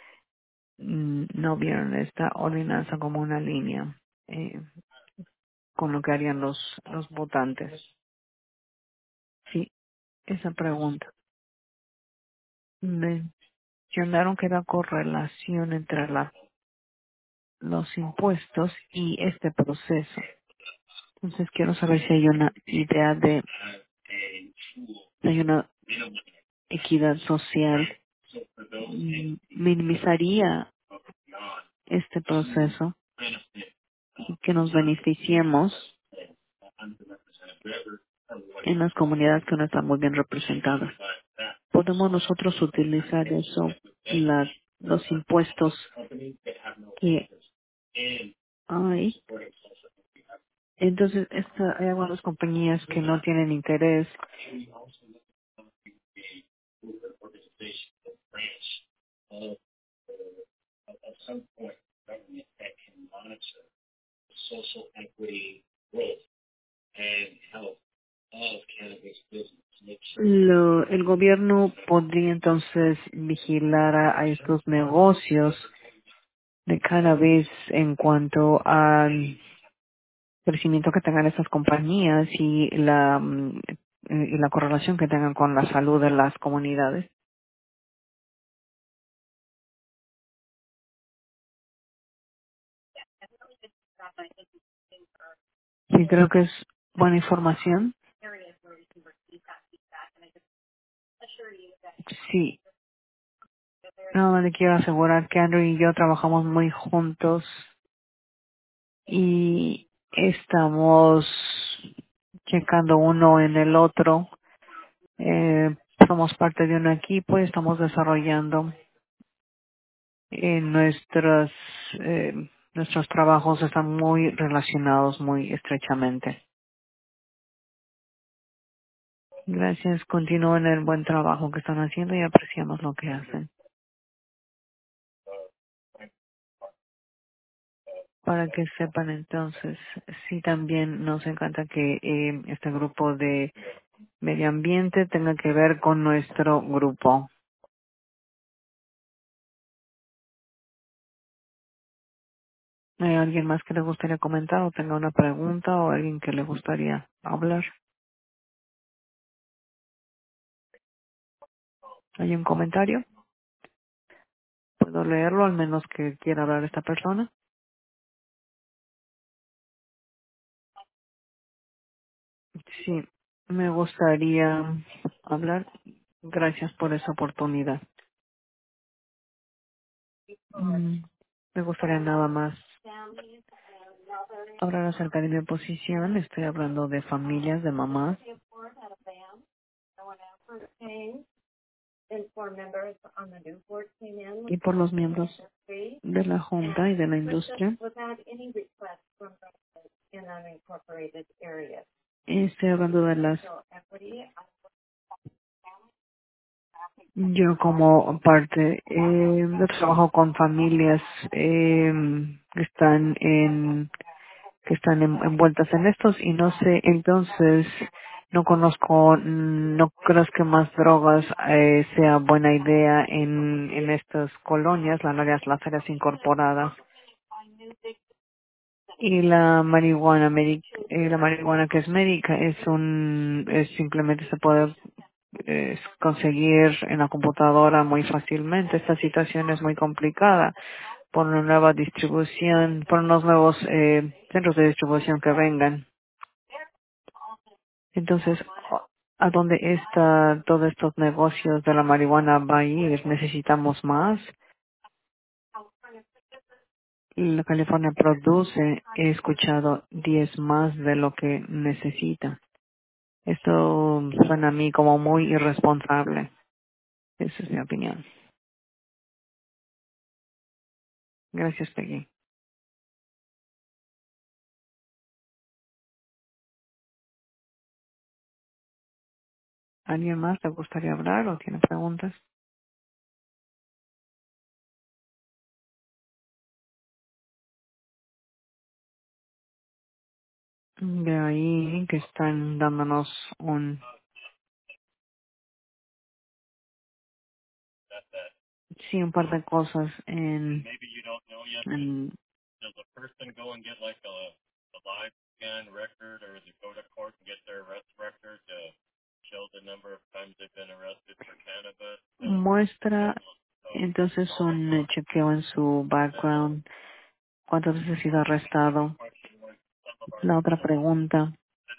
no vieron esta ordenanza como una línea con lo que harían los votantes. Sí, esa pregunta. Mencionaron que la correlación entre los impuestos y este proceso. Entonces quiero saber si hay una idea de, si hay una equidad social. Minimizaría este proceso y que nos beneficiemos en las comunidades que no están muy bien representadas. Podemos nosotros utilizar eso, los impuestos que hay. Entonces, hay algunas compañías que no tienen interés. El gobierno podría entonces vigilar a estos negocios de cannabis en cuanto al crecimiento que tengan estas compañías y la correlación que tengan con la salud de las comunidades. Sí, creo que es buena información. Sí, no le quiero asegurar que Andrew y yo trabajamos muy juntos y estamos checando uno en el otro. Somos parte de un equipo y estamos desarrollando nuestros trabajos están muy relacionados muy estrechamente. Gracias, continúen el buen trabajo que están haciendo y apreciamos lo que hacen. Para que sepan entonces, sí también nos encanta que este grupo de medio ambiente tenga que ver con nuestro grupo. ¿Hay alguien más que le gustaría comentar o tenga una pregunta o alguien que le gustaría hablar? ¿Hay un comentario? ¿Puedo leerlo al menos que quiera hablar esta persona? Sí, me gustaría hablar. Gracias por esa oportunidad. Mm, Me gustaría nada más hablar acerca de mi posición. Estoy hablando de familias, de mamás. Y por los miembros de la Junta y de la industria. Estoy hablando de yo como parte, yo trabajo con familias que están envueltas en estos y no sé, entonces no conozco, no creo que más drogas sea buena idea en estas colonias, las áreas incorporadas. Y la marihuana que es médica es simplemente se puede conseguir en la computadora muy fácilmente. Esta situación es muy complicada por una nueva distribución, por unos nuevos centros de distribución que vengan. Entonces, ¿a dónde está todos estos negocios de la marihuana va a ir? Necesitamos más. La California produce, he escuchado 10 más de lo que necesita. Esto suena a mí como muy irresponsable. Esa es mi opinión. Gracias, Peggy. ¿Alguien más te gustaría hablar o tiene preguntas? De ahí que están dándonos un par de cosas en Does a person go and get like a live scan record, or does it go to court and get their arrest record to show the number of times they've been arrested for cannabis? muestra entonces un chequeo en su background, cuántas veces ha sido arrestado. La otra pregunta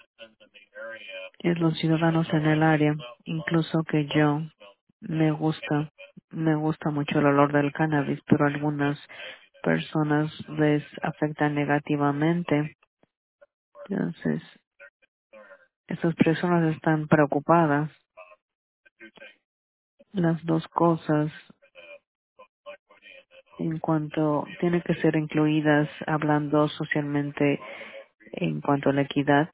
es los ciudadanos en el área, incluso que yo me gusta, me gusta mucho el olor del cannabis, pero algunas personas les afecta negativamente. Entonces, esas personas están preocupadas. Las dos cosas, en cuanto tienen que ser incluidas hablando socialmente en cuanto a la equidad.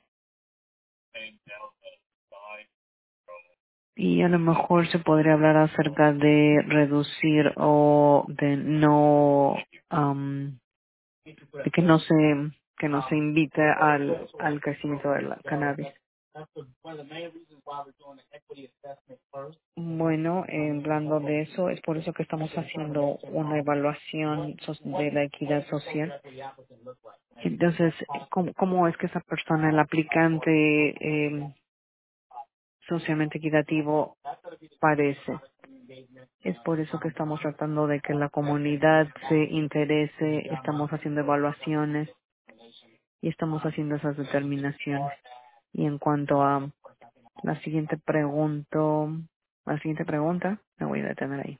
Y a lo mejor se podría hablar acerca de reducir o de no, de que no se invite al crecimiento del cannabis. Bueno, hablando de eso, es por eso que estamos haciendo una evaluación de la equidad social. Entonces, ¿cómo es que esa persona, el aplicante socialmente equitativo, parece? Es por eso que estamos tratando de que la comunidad se interese, estamos haciendo evaluaciones y estamos haciendo esas determinaciones. Y en cuanto a la siguiente pregunta, me voy a detener ahí.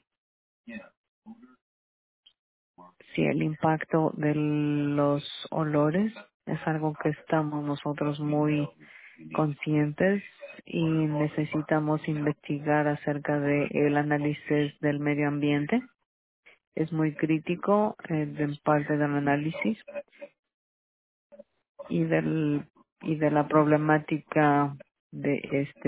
Si el impacto de los olores es algo que estamos nosotros muy conscientes y necesitamos investigar acerca del análisis del medio ambiente. Es muy crítico en parte del análisis y de la problemática de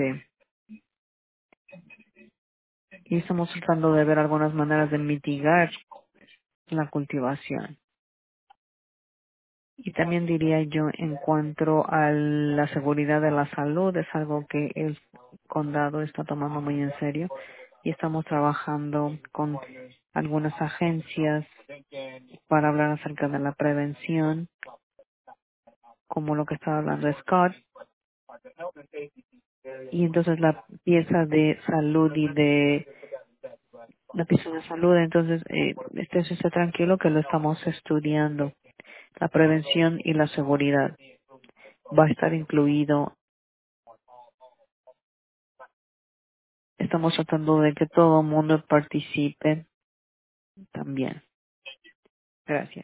y estamos tratando de ver algunas maneras de mitigar la cultivación. Y también diría yo, en cuanto a la seguridad de la salud, es algo que el condado está tomando muy en serio y estamos trabajando con algunas agencias para hablar acerca de la prevención, como lo que estaba hablando Scott. Y entonces la pieza de salud entonces esté tranquilo que lo estamos estudiando. La prevención y la seguridad va a estar incluido. Estamos tratando de que todo el mundo participe también. Gracias.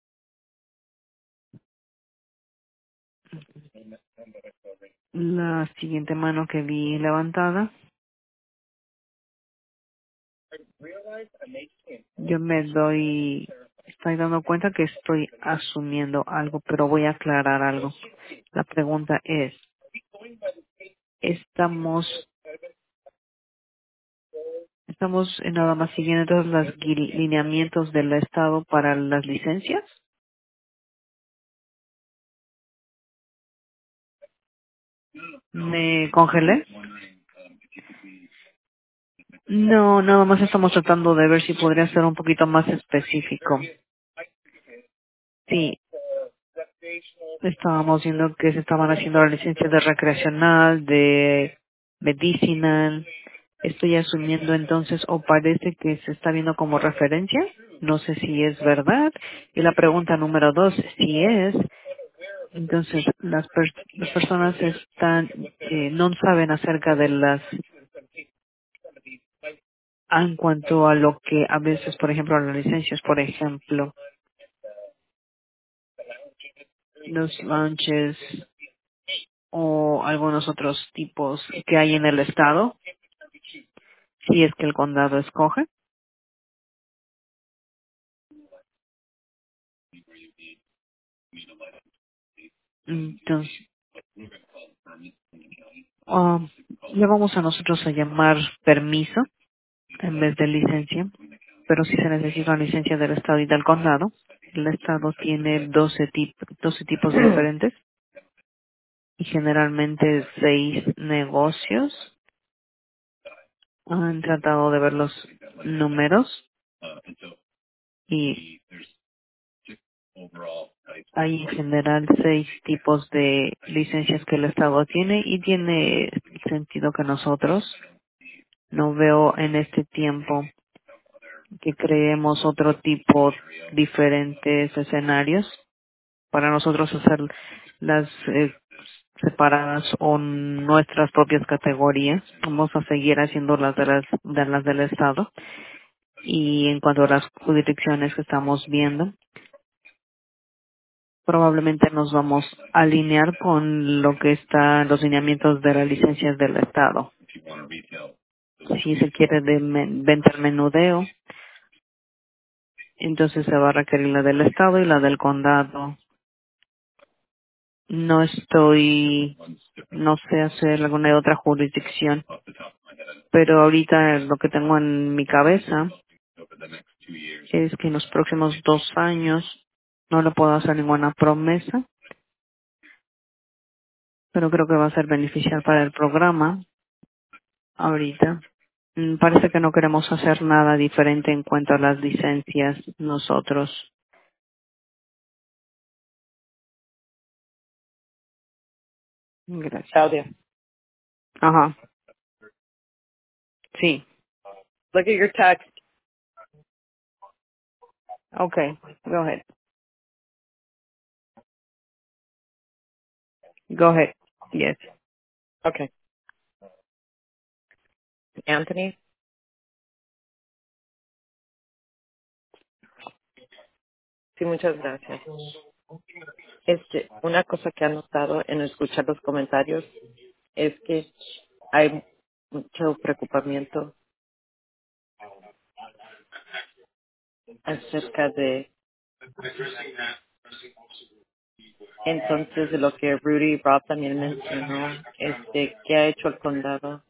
La siguiente mano que vi levantada, estoy dando cuenta que estoy asumiendo algo, pero voy a aclarar algo. La pregunta es, ¿estamos nada más siguiendo todos los lineamientos del Estado para las licencias? ¿Me congelé? No, nada más estamos tratando de ver si podría ser un poquito más específico. Sí, estábamos viendo que se estaban haciendo las licencias de recreacional, de medicinal. Estoy asumiendo entonces, o parece que se está viendo como referencia. No sé si es verdad. Y la pregunta número 2, si es, entonces las personas no saben acerca de en cuanto a lo que a veces, por ejemplo, las licencias, por ejemplo, los lunches o algunos otros tipos que hay en el estado, si es que el condado escoge. Entonces, um, le vamos a nosotros a llamar permiso en vez de licencia, pero si se necesita una licencia del estado y del condado, el estado tiene 12 tipos diferentes. y generalmente 6 negocios han tratado de ver los números y hay en general 6 tipos de licencias que el Estado tiene y tiene sentido que nosotros no veo en este tiempo que creemos otro tipo, diferentes escenarios para nosotros hacer las separadas o nuestras propias categorías. Vamos a seguir haciendo las del Estado. Y en cuanto a las jurisdicciones que estamos viendo, probablemente nos vamos a alinear con lo que está en los lineamientos de las licencias del Estado. Si se quiere de venta al menudeo, entonces se va a requerir la del Estado y la del condado. No sé hacer alguna otra jurisdicción, pero ahorita lo que tengo en mi cabeza es que en los próximos 2 años no le puedo hacer ninguna promesa, pero creo que va a ser beneficial para el programa ahorita. Parece que no queremos hacer nada diferente en cuanto a las licencias nosotros. Gracias. Claudia, Ajá. Sí. look at your text. Okay. Go ahead. Go ahead. Yes. Okay. Anthony, sí, muchas gracias. Una cosa que he notado en escuchar los comentarios es que hay mucho preocupamiento acerca de entonces de lo que Rudy y Rob también mencionó, que ha hecho el condado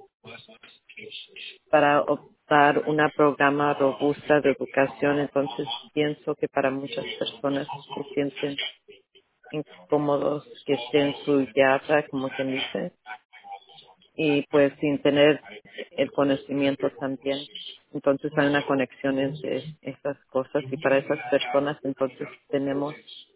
para optar una programa robusta de educación. Entonces pienso que para muchas personas se sienten incómodos que estén en su yarda, como quien dice, y pues sin tener el conocimiento también. Entonces hay una conexión entre estas cosas y para esas personas entonces tenemos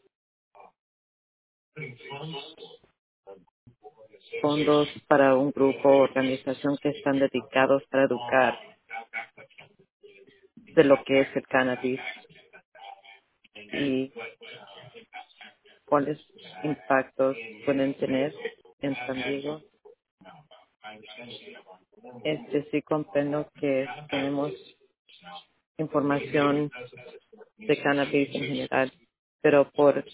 fondos para un grupo o organización que están dedicados para educar de lo que es el cannabis y cuáles impactos pueden tener en San Diego. Sí comprendo que tenemos información de cannabis en general, pero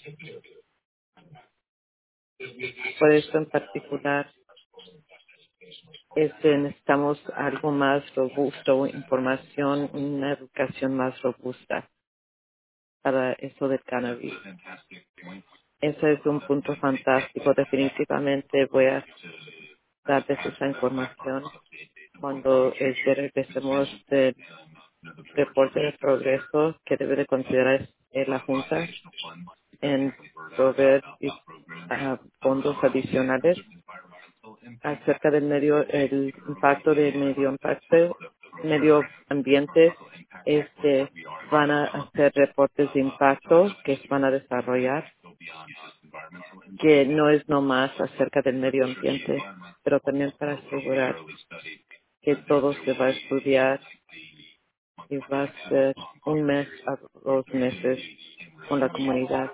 por esto en particular necesitamos algo más robusto, información, una educación más robusta para eso del cannabis. Ese es un punto fantástico. Definitivamente voy a darles esa información cuando regresemos del reporte de progreso que debe de considerar la Junta en proveer fondos adicionales acerca del el impacto del medio ambiente. Van a hacer reportes de impacto que se van a desarrollar, que no es nomás acerca del medio ambiente, pero también para asegurar que todo se va a estudiar y va a ser 1 mes a 2 meses con la comunidad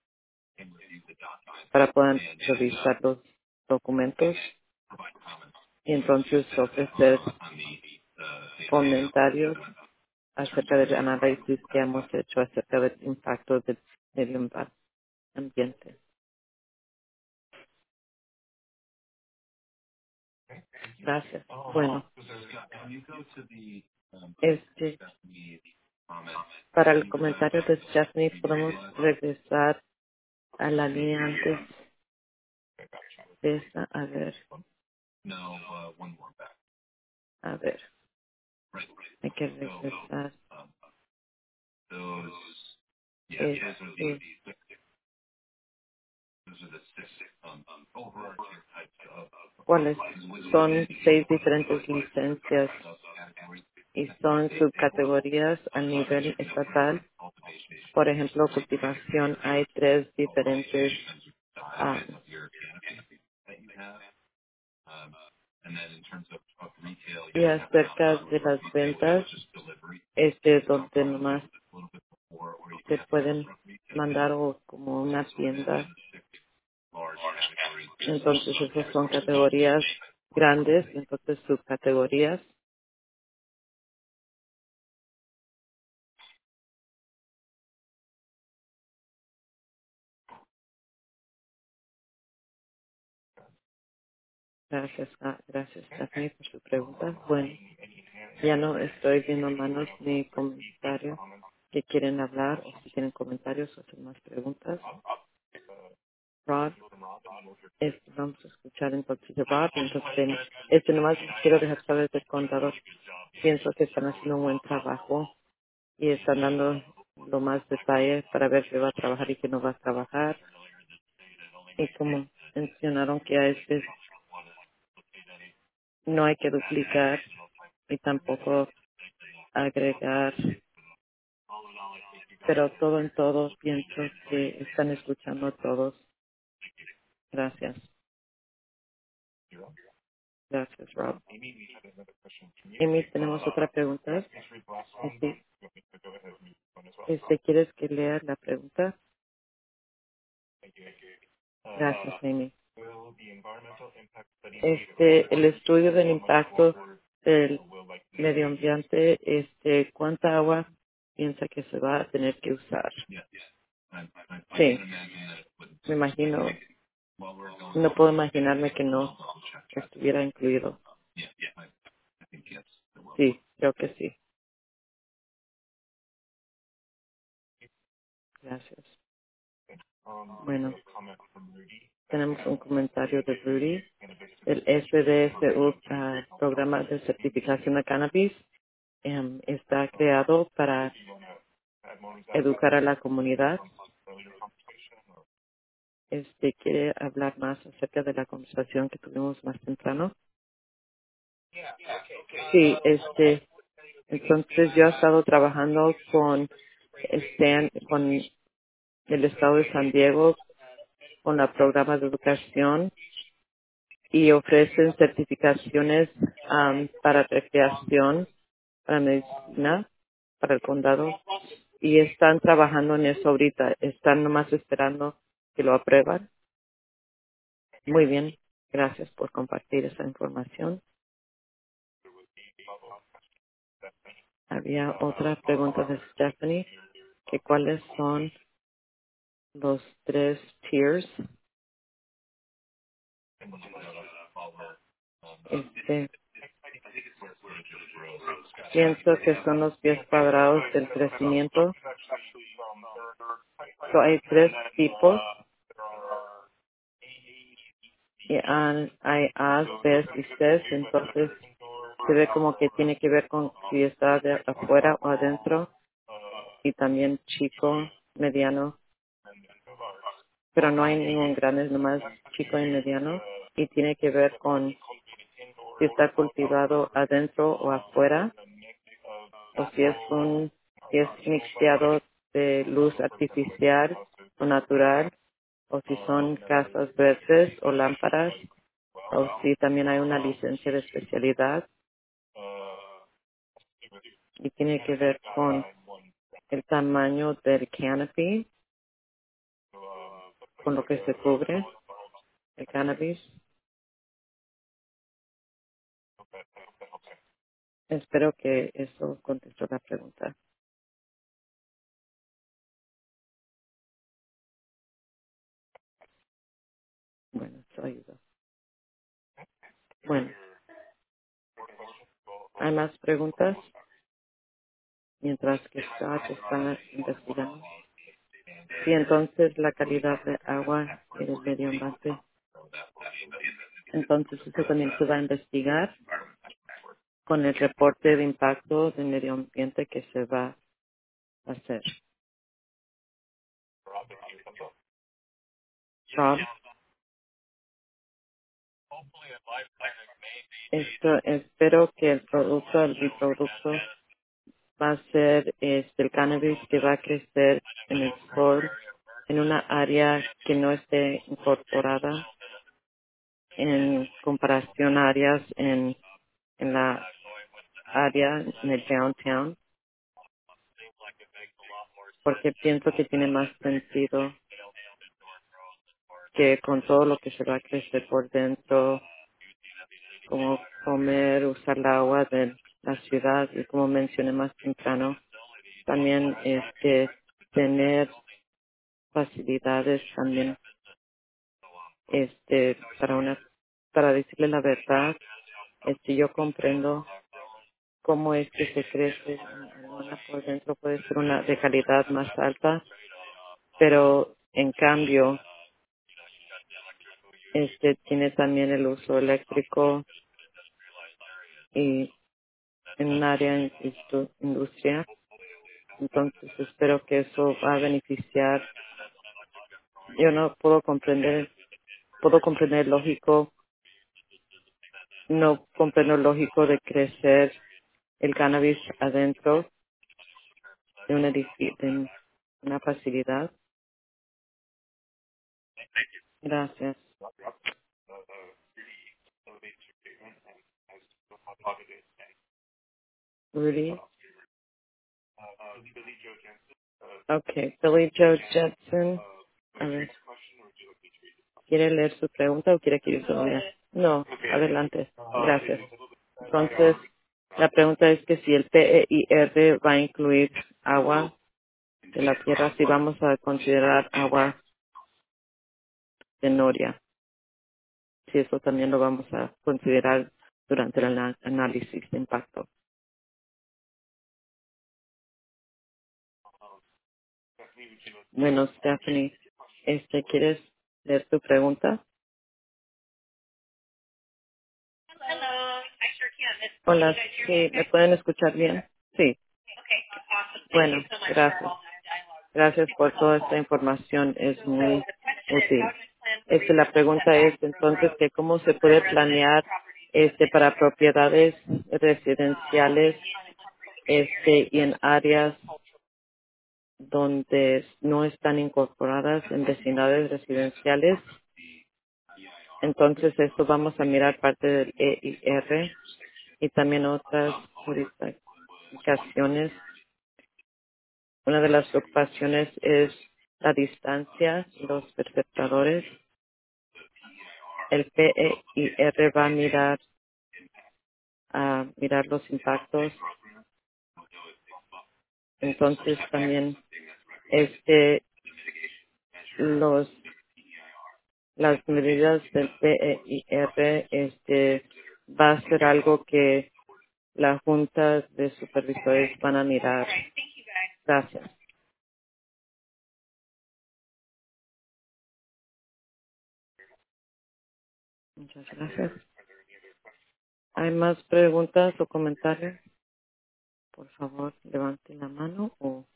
para poder revisar los documentos y entonces ofrecer comentarios acerca del análisis que hemos hecho acerca del impacto del medio ambiente. Gracias. Bueno, este, para el comentario de Stephanie podemos regresar a la línea antes de esa. A ver, hay que regresar. Este, ¿Cuáles? Son 6 diferentes licencias y son subcategorías a nivel estatal. Por ejemplo, cultivación, hay 3 diferentes. ah, y acerca de las ventas, donde nomás te pueden mandar o como una tienda. Entonces, esas son categorías grandes, entonces subcategorías. Gracias, Stephanie, por su pregunta. Bueno, ya no estoy viendo manos ni comentarios que quieren hablar o si tienen comentarios o hacer más preguntas. Rod, vamos a escuchar entonces de Rod. Entonces, nomás quiero dejar saber del contador. Pienso que están haciendo un buen trabajo y están dando lo más detalle para ver qué va a trabajar y qué no va a trabajar. Y como mencionaron que a veces no hay que duplicar y tampoco agregar, pero todo en todo pienso que están escuchando a todos. Gracias. Gracias, Rob. Amy, tenemos otra pregunta. Sí. ¿Quieres que lea la pregunta? Gracias, Amy. El estudio del impacto del medio ambiente, ¿cuánta agua piensa que se va a tener que usar? Sí, me imagino, no puedo imaginarme que no estuviera incluido. Sí, creo que sí. Gracias. Bueno, tenemos un comentario de Rudy. El SDSU, Programa de Certificación de Cannabis, está creado para educar a la comunidad. ¿Quiere hablar más acerca de la conversación que tuvimos más temprano? Sí, entonces yo he estado trabajando con con el estado de San Diego, con el programa de educación y ofrecen certificaciones para recreación, para medicina, para el condado y están trabajando en eso ahorita. Están nomás esperando que lo aprueban. Muy bien. Gracias por compartir esa información. Había otra pregunta de Stephanie, que cuáles son los 3 tiers. Este, Pienso que son los pies cuadrados del crecimiento. Hay 3 tipos. Y hay A's, B's y C's, entonces se ve como que tiene que ver con si está de afuera o adentro, y también chico, mediano, pero no hay ningún grande, es nomás chico y mediano, y tiene que ver con si está cultivado adentro o afuera, o si es mixteado de luz artificial o natural, o si son casas verdes o lámparas, o si también hay una licencia de especialidad, y tiene que ver con el tamaño del canopy, con lo que se cubre el cannabis. Espero que eso contestó la pregunta. Bueno, eso ayudó. Bueno, ¿hay más preguntas? Mientras que Scott está investigando. Sí, entonces la calidad de agua en el medio ambiente. Entonces eso también se va a investigar con el reporte de impacto del medio ambiente que se va a hacer. Rob. Espero que el biproducto va a ser el cannabis que va a crecer en el sol, en una área que no esté incorporada en comparación a áreas en la área en el downtown, porque pienso que tiene más sentido que con todo lo que se va a crecer por dentro, como comer, usar el agua de la ciudad y como mencioné más temprano, también tener facilidades también para decirle la verdad, yo comprendo cómo es que se crece una por dentro puede ser una de calidad más alta, pero en cambio tiene también el uso eléctrico y en un área industrial. Entonces espero que eso va a beneficiar. Yo no puedo comprender lógico, no comprendo lógico de crecer el cannabis adentro de un edificio, de una facilidad. Gracias. Rudy. Okay, Billy Joe Jetson. A ver, ¿quiere leer su pregunta o quiere que yo se lo lea? No, adelante. Gracias. Entonces, la pregunta es que si el PEIR va a incluir agua de la tierra, si vamos a considerar agua de noria, si eso también lo vamos a considerar durante el análisis de impacto. Bueno, Stephanie, ¿quieres leer tu pregunta? Hola, sí, ¿me pueden escuchar bien? Sí. Bueno, gracias. Gracias por toda esta información, es muy útil. La pregunta es entonces que cómo se puede planear para propiedades residenciales y en áreas donde no están incorporadas en vecindades residenciales. Entonces esto vamos a mirar parte del EIR y también otras jurisdicciones. Una de las preocupaciones es la distancia, los perceptadores. El PEIR va a mirar los impactos. Entonces también los las medidas del PEIR va a ser algo que la Junta de Supervisores van a mirar. Gracias. Muchas gracias. ¿Hay más preguntas o comentarios? Por favor, levanten la mano.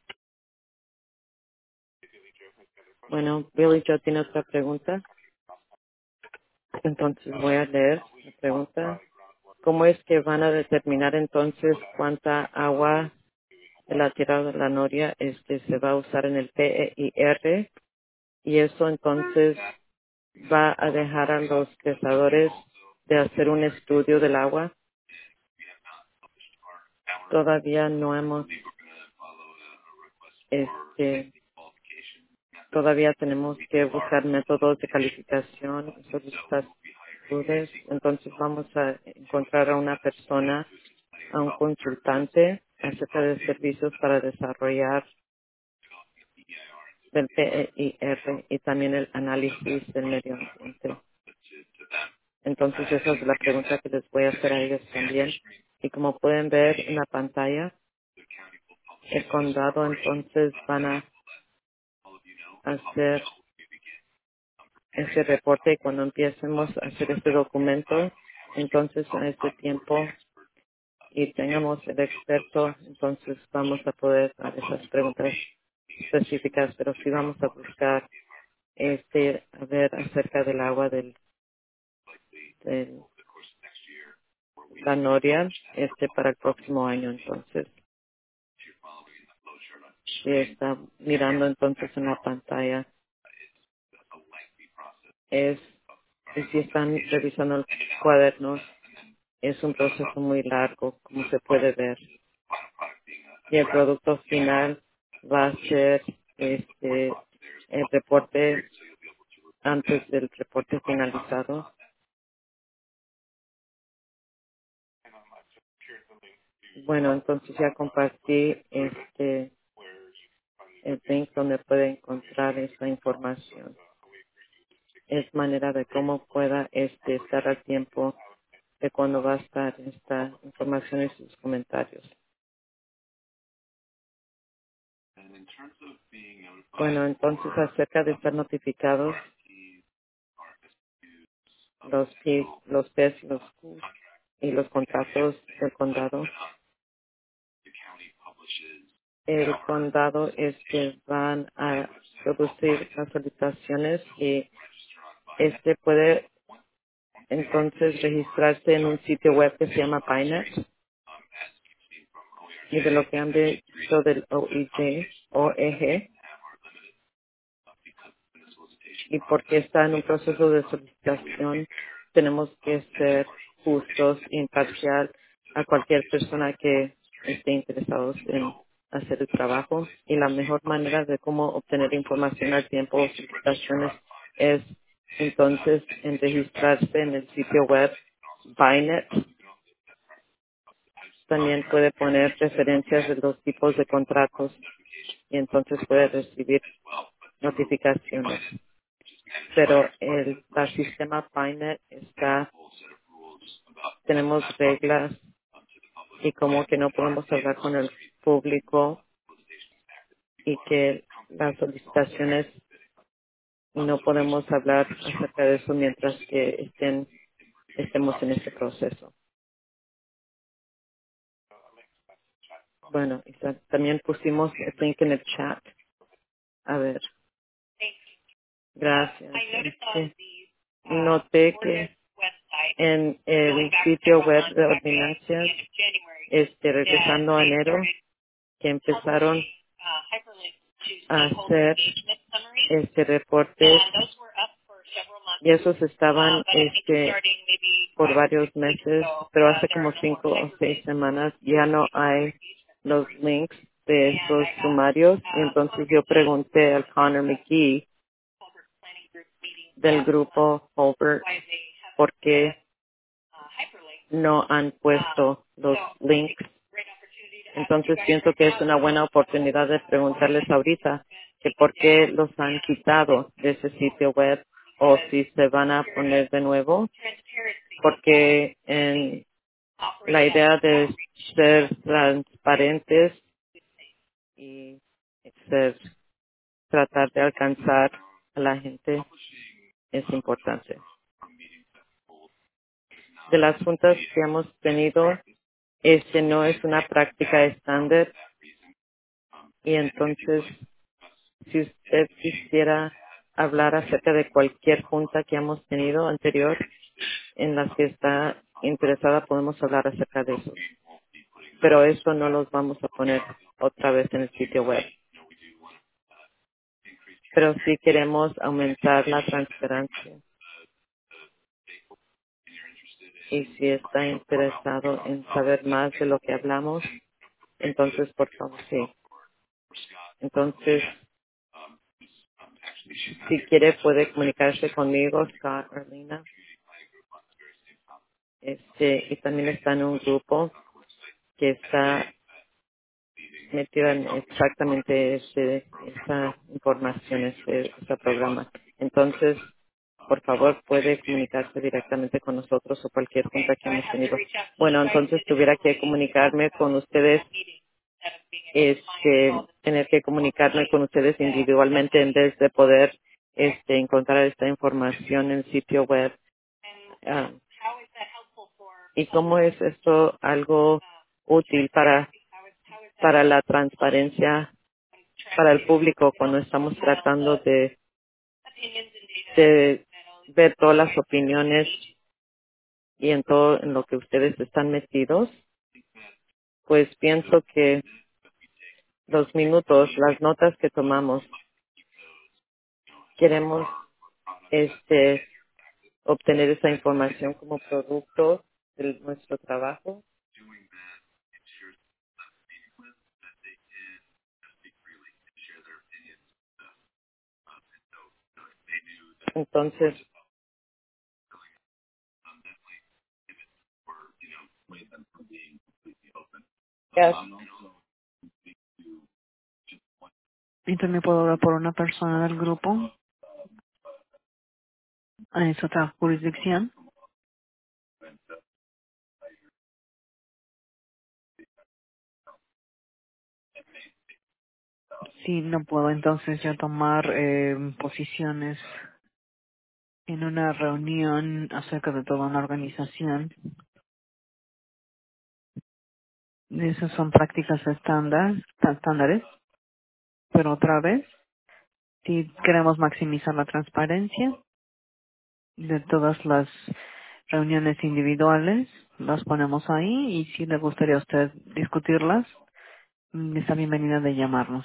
Bueno, Billy Joe tiene otra pregunta. Entonces voy a leer la pregunta. ¿Cómo es que van a determinar entonces cuánta agua de la tierra de la noria se va a usar en el PEIR? Y eso entonces va a dejar a los pensadores de hacer un estudio del agua. Todavía no hemos, todavía tenemos que buscar métodos de calificación y solicitudes. Entonces vamos a encontrar a una persona, a un consultante acerca de servicios para desarrollar del PEIR y también el análisis del medio ambiente. Entonces esa es la pregunta que les voy a hacer a ellos también. Y como pueden ver en la pantalla, el condado entonces van a hacer ese reporte y cuando empecemos a hacer este documento, entonces en este tiempo y tengamos el experto, entonces vamos a poder hacer esas preguntas específicas, pero sí vamos a buscar a ver acerca del agua del la noria para el próximo año. Entonces, si está mirando entonces en la pantalla, es y si están revisando los cuadernos, es un proceso muy largo, como se puede ver. Y el producto final va a ser el reporte antes del reporte finalizado. Bueno, entonces ya compartí el link donde puede encontrar esta información. Es manera de cómo pueda estar al tiempo de cuando va a estar esta información en sus comentarios. Bueno, entonces acerca de estar notificados, los Ps, los Ps, los Qs y los contratos del condado. El condado van a producir las solicitaciones y puede entonces registrarse en un sitio web que se llama Pinet. Y de lo que han visto del OEG, y porque está en un proceso de solicitación, tenemos que ser justos e imparcial a cualquier persona que esté interesado en hacer el trabajo. Y la mejor manera de cómo obtener información al tiempo o solicitaciones es entonces en registrarse en el sitio web Binet. También puede poner referencias de los tipos de contratos y entonces puede recibir notificaciones. Pero el sistema Pinet tenemos reglas y como que no podemos hablar con el público y que las solicitaciones no podemos hablar acerca de eso mientras que estemos en ese proceso. Bueno, y también pusimos el link en el chat. A ver, gracias. Noté que en el sitio web de ordinancias, regresando a enero, que empezaron a hacer reportes y esos estaban por varios meses, pero hace como 5 o 6 semanas ya no hay los links de esos sumarios y entonces yo pregunté al Connor McGee del grupo Holbert por qué no han puesto los links. Entonces pienso que es una buena oportunidad de preguntarles ahorita que por qué los han quitado de ese sitio web o si se van a poner de nuevo, porque en la idea de ser transparentes y tratar de alcanzar a la gente es importante. De las juntas que hemos tenido, no es una práctica estándar y entonces si usted quisiera hablar acerca de cualquier junta que hemos tenido anterior en las que está interesada, podemos hablar acerca de eso. Pero eso no los vamos a poner otra vez en el sitio web. Pero sí queremos aumentar la transparencia. Y si está interesado en saber más de lo que hablamos, entonces por favor sí. Entonces, si quiere puede comunicarse conmigo, Scott Arlina. Y también está en un grupo que está metido en exactamente esa información, ese programa. Entonces, por favor, puede comunicarse directamente con nosotros o cualquier junta que hemos tenido. Bueno, entonces tuviera que comunicarme con ustedes, tener que comunicarme con ustedes individualmente en vez de poder encontrar esta información en el sitio web. Ah, ¿Y cómo es esto algo útil para la transparencia para el público cuando estamos tratando de de ver todas las opiniones y en todo en lo que ustedes están metidos, pues pienso que los minutos, las notas que tomamos, queremos obtener esa información como producto de nuestro trabajo. Entonces, yes, Y también puedo hablar por una persona del grupo. Es otra jurisdicción. Sí, no puedo entonces yo tomar posiciones en una reunión acerca de toda una organización. Esas son prácticas estándares, pero otra vez, si queremos maximizar la transparencia de todas las reuniones individuales, las ponemos ahí y si le gustaría a usted discutirlas, está bienvenida de llamarnos.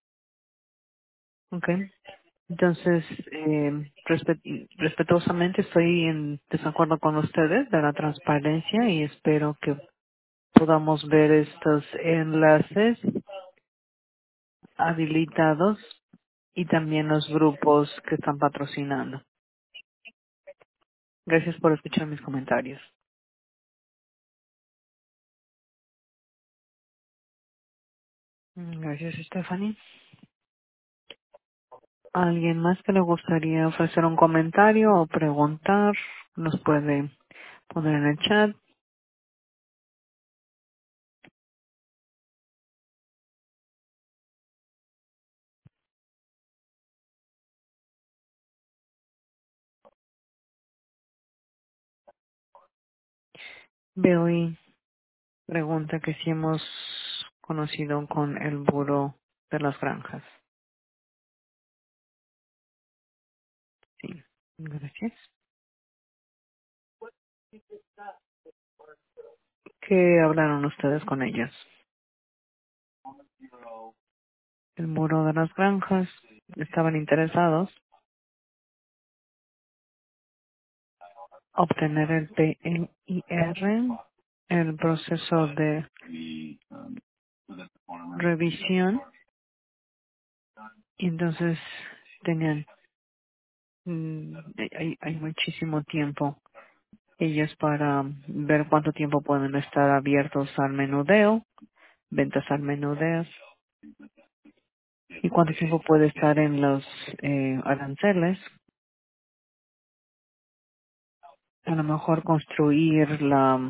¿Ok? Entonces, respetuosamente estoy en desacuerdo con ustedes de la transparencia y espero que podamos ver estos enlaces habilitados y también los grupos que están patrocinando. Gracias por escuchar mis comentarios. Gracias, Stephanie. ¿Alguien más que le gustaría ofrecer un comentario o preguntar? Nos puede poner en el chat. Veo y pregunta que si hemos conocido con el Buró de las Granjas. Sí, gracias. ¿Qué hablaron ustedes con ellos? El Buró de las Granjas. ¿Estaban interesados obtener el PNIR, el proceso de revisión? Y entonces tenían, hay muchísimo tiempo ellos para ver cuánto tiempo pueden estar abiertos al menudeo, ventas al menudeo, y cuánto tiempo puede estar en los aranceles. A lo mejor construir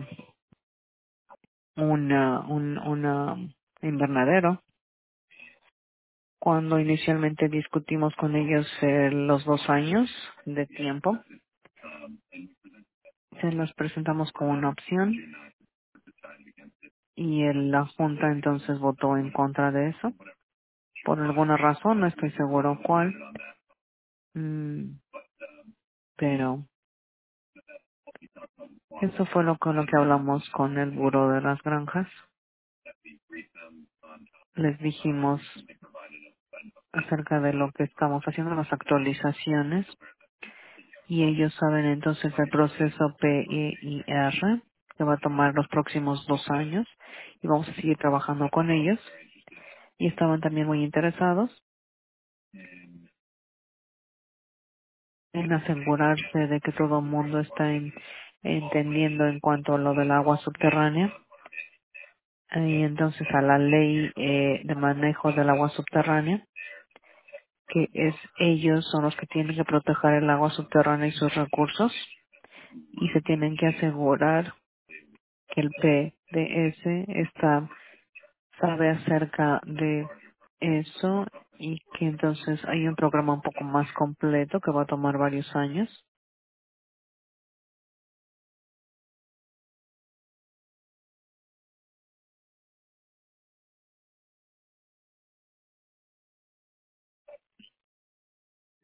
una invernadero. Cuando inicialmente discutimos con ellos los 2 años de tiempo, se los presentamos como una opción y la Junta entonces votó en contra de eso. Por alguna razón, no estoy seguro cuál, mm, pero eso fue con lo que hablamos con el Buró de las Granjas. Les dijimos acerca de lo que estamos haciendo, las actualizaciones, y ellos saben entonces el proceso PEIR que va a tomar los próximos 2 años y vamos a seguir trabajando con ellos y estaban también muy interesados en asegurarse de que todo el mundo está entendiendo en cuanto a lo del agua subterránea y entonces a la ley de manejo del agua subterránea, que ellos son los que tienen que proteger el agua subterránea y sus recursos y se tienen que asegurar que el PDS sabe acerca de eso y que entonces hay un programa un poco más completo que va a tomar varios años.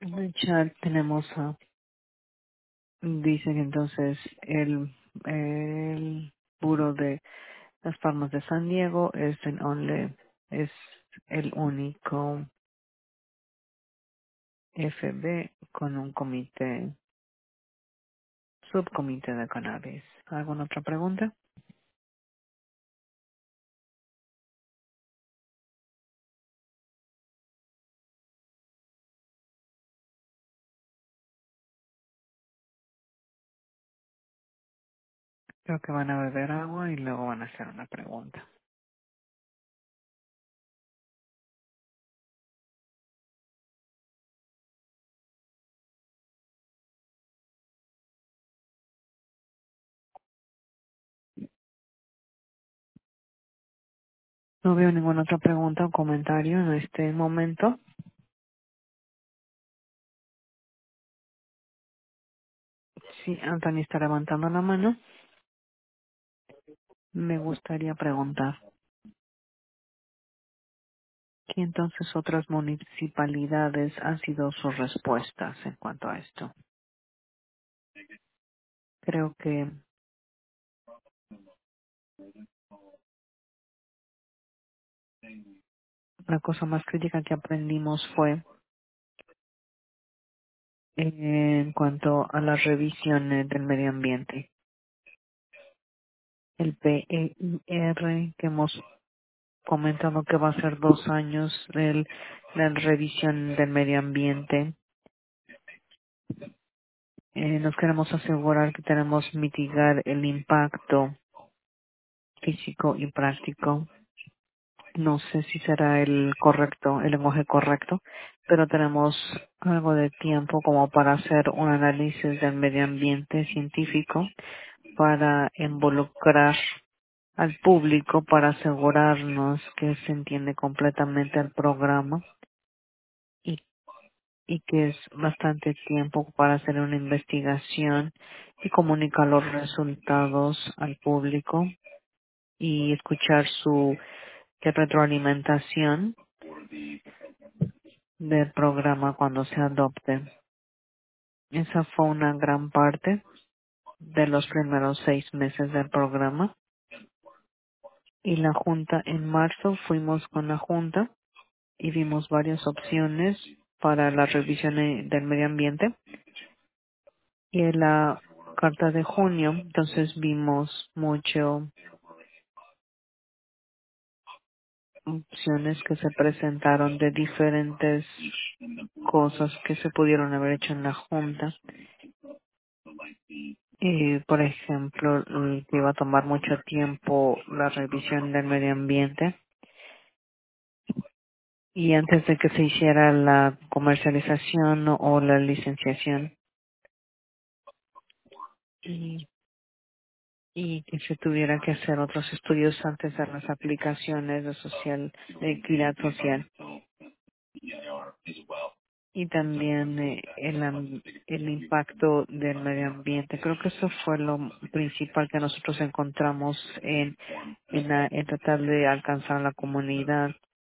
En el chat tenemos dice que entonces el puro de las Palmas de San Diego es el único FB con un subcomité de cannabis. ¿Alguna otra pregunta? Creo que van a beber agua y luego van a hacer una pregunta. No veo ninguna otra pregunta o comentario en este momento. Sí, Anthony está levantando la mano. Me gustaría preguntar, ¿qué entonces otras municipalidades han sido sus respuestas en cuanto a esto? Creo que la cosa más crítica que aprendimos fue en cuanto a las revisiones del medio ambiente. El PEIR, que hemos comentado que va a ser 2 años, la revisión del medio ambiente. Nos queremos asegurar que tenemos mitigar el impacto físico y práctico. No sé si será el lenguaje correcto, pero tenemos algo de tiempo como para hacer un análisis del medio ambiente científico, para involucrar al público, para asegurarnos que se entiende completamente el programa y, y que es bastante tiempo para hacer una investigación y comunicar los resultados al público y escuchar su retroalimentación del programa cuando se adopte. Esa fue una gran parte de los primeros 6 meses del programa. Y la Junta, en marzo fuimos con la Junta y vimos varias opciones para la revisión del medio ambiente. Y en la carta de junio, entonces vimos mucho opciones que se presentaron de diferentes cosas que se pudieron haber hecho en la Junta. Por ejemplo, que iba a tomar mucho tiempo la revisión del medio ambiente y antes de que se hiciera la comercialización o la licenciación y, y que se tuviera que hacer otros estudios antes de las aplicaciones de equidad social y también el impacto del medio ambiente. Creo que eso fue lo principal que nosotros encontramos en tratar de alcanzar a la comunidad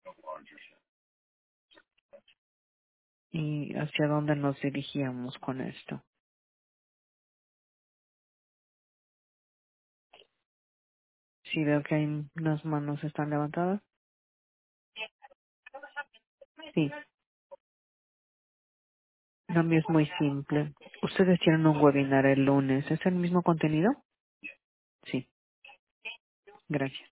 y hacia dónde nos dirigíamos con esto. Sí, veo que hay unas manos están levantadas. Sí, lo mío es muy simple. Ustedes tienen un webinar el lunes. ¿Es el mismo contenido? Sí, gracias.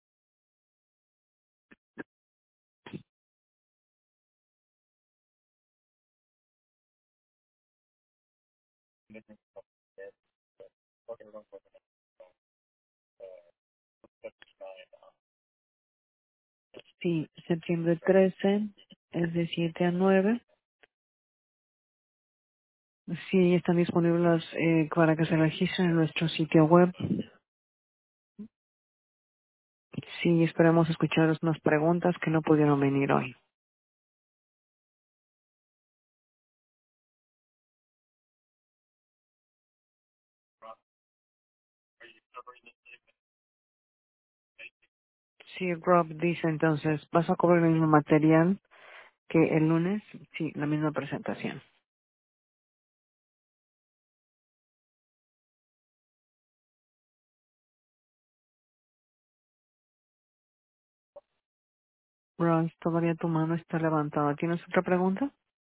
Sí, septiembre 13 es de 7 a 9. Sí, están disponibles para que se registren en nuestro sitio web. Sí, esperamos escuchar unas preguntas que no pudieron venir hoy. Sí, Rob dice entonces, ¿vas a cobrar el mismo material? Que el lunes, sí, la misma presentación. Ross, todavía tu mano está levantada. ¿Tienes otra pregunta?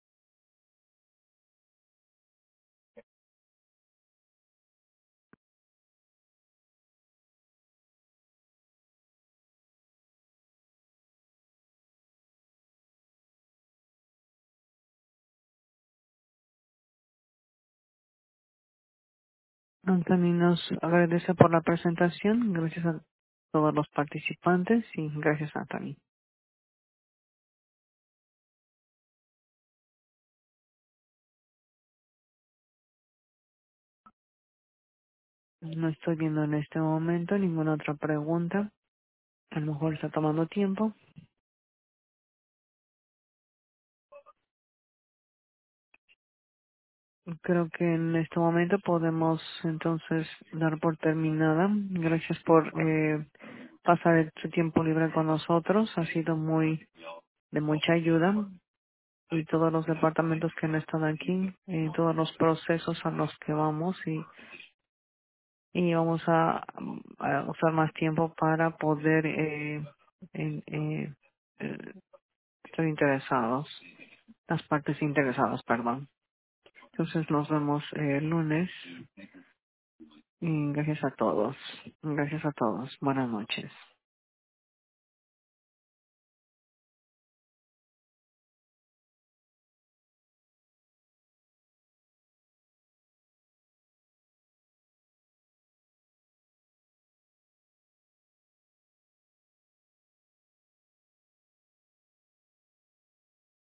Anthony nos agradece por la presentación. Gracias a todos los participantes y gracias, Anthony. No estoy viendo en este momento ninguna otra pregunta. A lo mejor está tomando tiempo. Creo que en este momento podemos entonces dar por terminada. Gracias por pasar su tiempo libre con nosotros. Ha sido muy de mucha ayuda. Y todos los departamentos que han estado aquí, todos los procesos a los que vamos y vamos a usar más tiempo para poder eh, estar interesados, las partes interesadas, perdón. Entonces nos vemos el lunes y gracias a todos. Gracias a todos. Buenas noches.